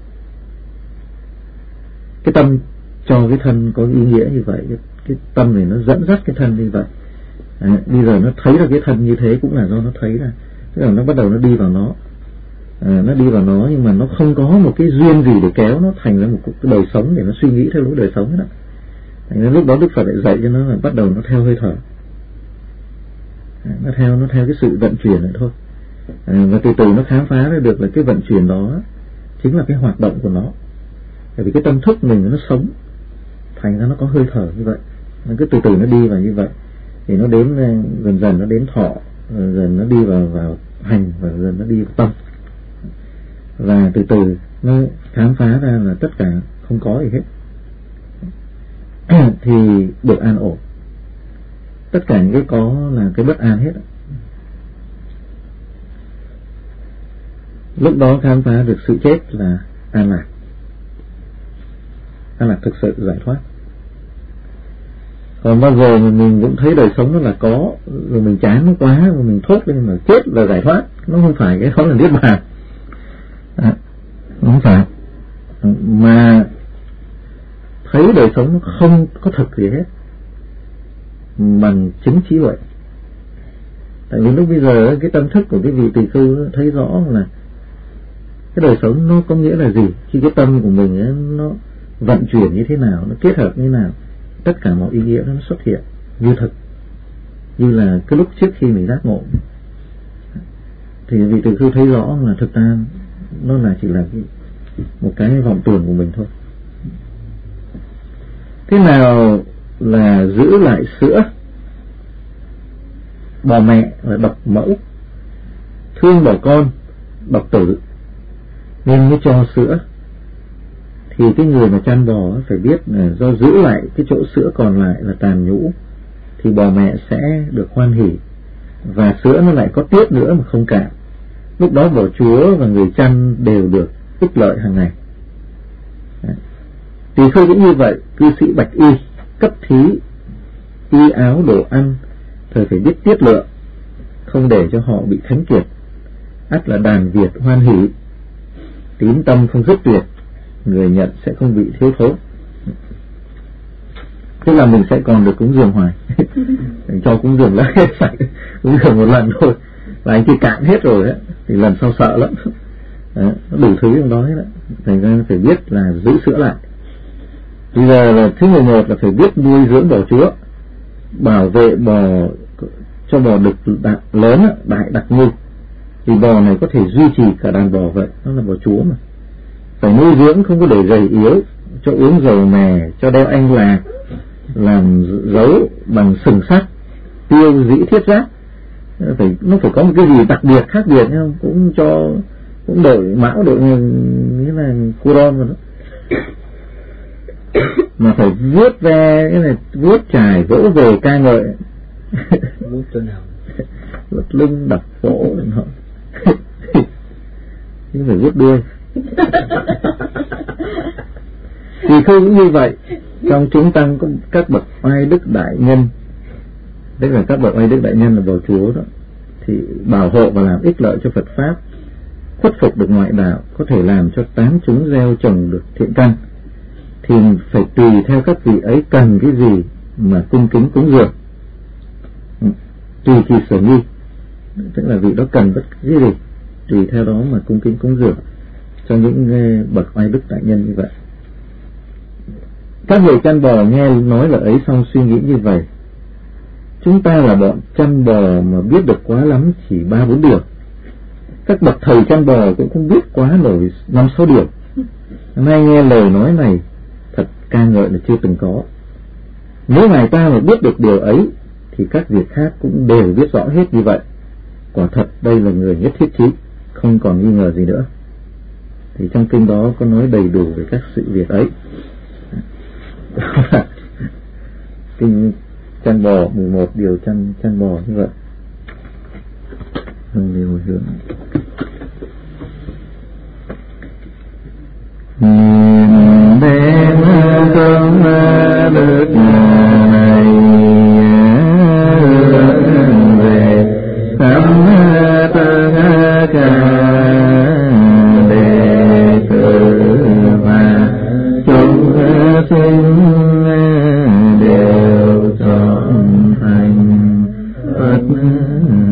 Cái tâm cho cái thân có ý nghĩa như vậy, cái, cái tâm này nó dẫn dắt cái thân như vậy. À, bây giờ nó thấy ra cái thân như thế cũng là do nó thấy ra, tức là nó bắt đầu nó đi vào nó, à, nó đi vào nó, nhưng mà nó không có một cái duyên gì để kéo nó thành ra một cái đời sống để nó suy nghĩ theo lối đời sống đó. Thành ra lúc đó Đức Phật lại dạy cho nó là bắt đầu nó theo hơi thở, à, nó theo nó theo cái sự vận chuyển này thôi, à, và từ từ nó khám phá ra được là cái vận chuyển đó chính là cái hoạt động của nó. Bởi vì cái tâm thức mình nó sống, thành ra nó có hơi thở như vậy, nó cứ từ từ nó đi vào như vậy, thì nó đến dần dần nó đến thọ, rồi dần nó đi vào vào hành, và dần nó đi vào tâm, và từ từ nó khám phá ra là tất cả không có gì hết. Thì được an ổn. Tất cả những cái có là cái bất an hết. Lúc đó khám phá được sự chết là an lạc. An lạc thực sự giải thoát. Còn bao giờ mà mình cũng thấy đời sống nó là có, rồi mình chán nó quá, rồi mình thốt lên mà chết là giải thoát, nó không phải cái đó là niết bàn. À, không phải. Mà thấy đời sống nó không có thực gì hết bằng chứng trí huệ. Tại vì lúc bây giờ cái tâm thức của cái vị tỳ khưu thấy rõ là cái đời sống nó có nghĩa là gì, khi cái tâm của mình ấy, nó vận chuyển như thế nào, nó kết hợp như thế nào, tất cả mọi ý nghĩa nó xuất hiện như thực, như là cái lúc trước khi mình giác ngộ. Thì vị tỳ khưu thấy rõ là thực ra nó là chỉ là cái, một cái vọng tưởng của mình thôi. Thế nào là giữ lại sữa? Bò mẹ là độc mẫu, thương bỏ con, độc tử, nên mới cho sữa. Thì cái người mà chăn bò phải biết là do giữ lại cái chỗ sữa còn lại là tàn nhũ, thì bò mẹ sẽ được hoan hỉ, và sữa nó lại có tiết nữa mà không cạn. Lúc đó vợ chúa và người chăn đều được ích lợi hàng ngày. Tỳ khưu cũng như vậy, cư sĩ bạch y, cấp thí, y áo đồ ăn, thời phải biết tiết lượng, không để cho họ bị khánh kiệt. Ắt là đàn Việt hoan hỷ, tín tâm không dứt tuyệt, người nhận sẽ không bị thiếu thốn. Tức là mình sẽ còn được cúng dường hoài. Mình cho cúng dường là hết sạch, cúng dường một lần thôi, và anh kia cạn hết rồi ấy, thì lần sau sợ lắm. Đó, nó đủ thứ trong đó hết á. thành ra phải biết là giữ sữa lại. Bây giờ là thứ mười một là phải biết nuôi dưỡng bò chúa, bảo vệ bò cho bò đực lớn, đại đặc nhu. Thì bò này có thể duy trì cả đàn bò vậy, nó là bò chúa mà. Phải nuôi dưỡng, không có để gầy yếu, cho uống dầu mè, cho đeo anh lạc, làm dấu bằng sừng sắt, tiêu dĩ thiết giáp. Phải, nó phải có một cái gì đặc biệt khác biệt không? Cũng cho cũng đội mão đội như là cu ron rồi đó. Mà phải vuốt ve cái này, vuốt chải vỗ về ca ngợi. Vuốt chỗ nào? Vuốt lưng đập vỗ này nọ. Nhưng phải vuốt đuôi. Thì không như vậy, trong chúng tăng có các bậc oai đức đại nhân, tức là các bậc oai đức đại nhân là bò chúa đó, thì bảo hộ và làm ích lợi cho Phật pháp, khuất phục được ngoại đạo, có thể làm cho tán chúng gieo trồng được thiện căn, thì phải tùy theo các vị ấy cần cái gì mà cung kính cúng dường, tùy kỳ sở nghi, tức là vị đó cần bất cứ gì, tùy theo đó mà cung kính cúng dường cho những bậc oai đức đại nhân như vậy. Các người chăn bò nghe nói lời ấy xong suy nghĩ như vậy: chúng ta là bọn chăn bò mà biết được quá lắm chỉ ba bốn điều, các bậc thầy chăn bò cũng không biết quá nổi năm sáu điều. Nay nghe lời nói này thật ca ngợi là chưa từng có. Nếu ngài ta mà biết được điều ấy thì các việc khác cũng đều biết rõ hết như vậy. Quả thật đây là người nhất thiết chí, không còn nghi ngờ gì nữa. Thì trong kinh đó có nói đầy đủ về các sự việc ấy. Kinh chăn bò mười một điều chăn chăn bò như vậy. Hương điều hướng nhìn đêm không được này về thăm tất cả đệ tử và chúng sinh đều trọn thành Phật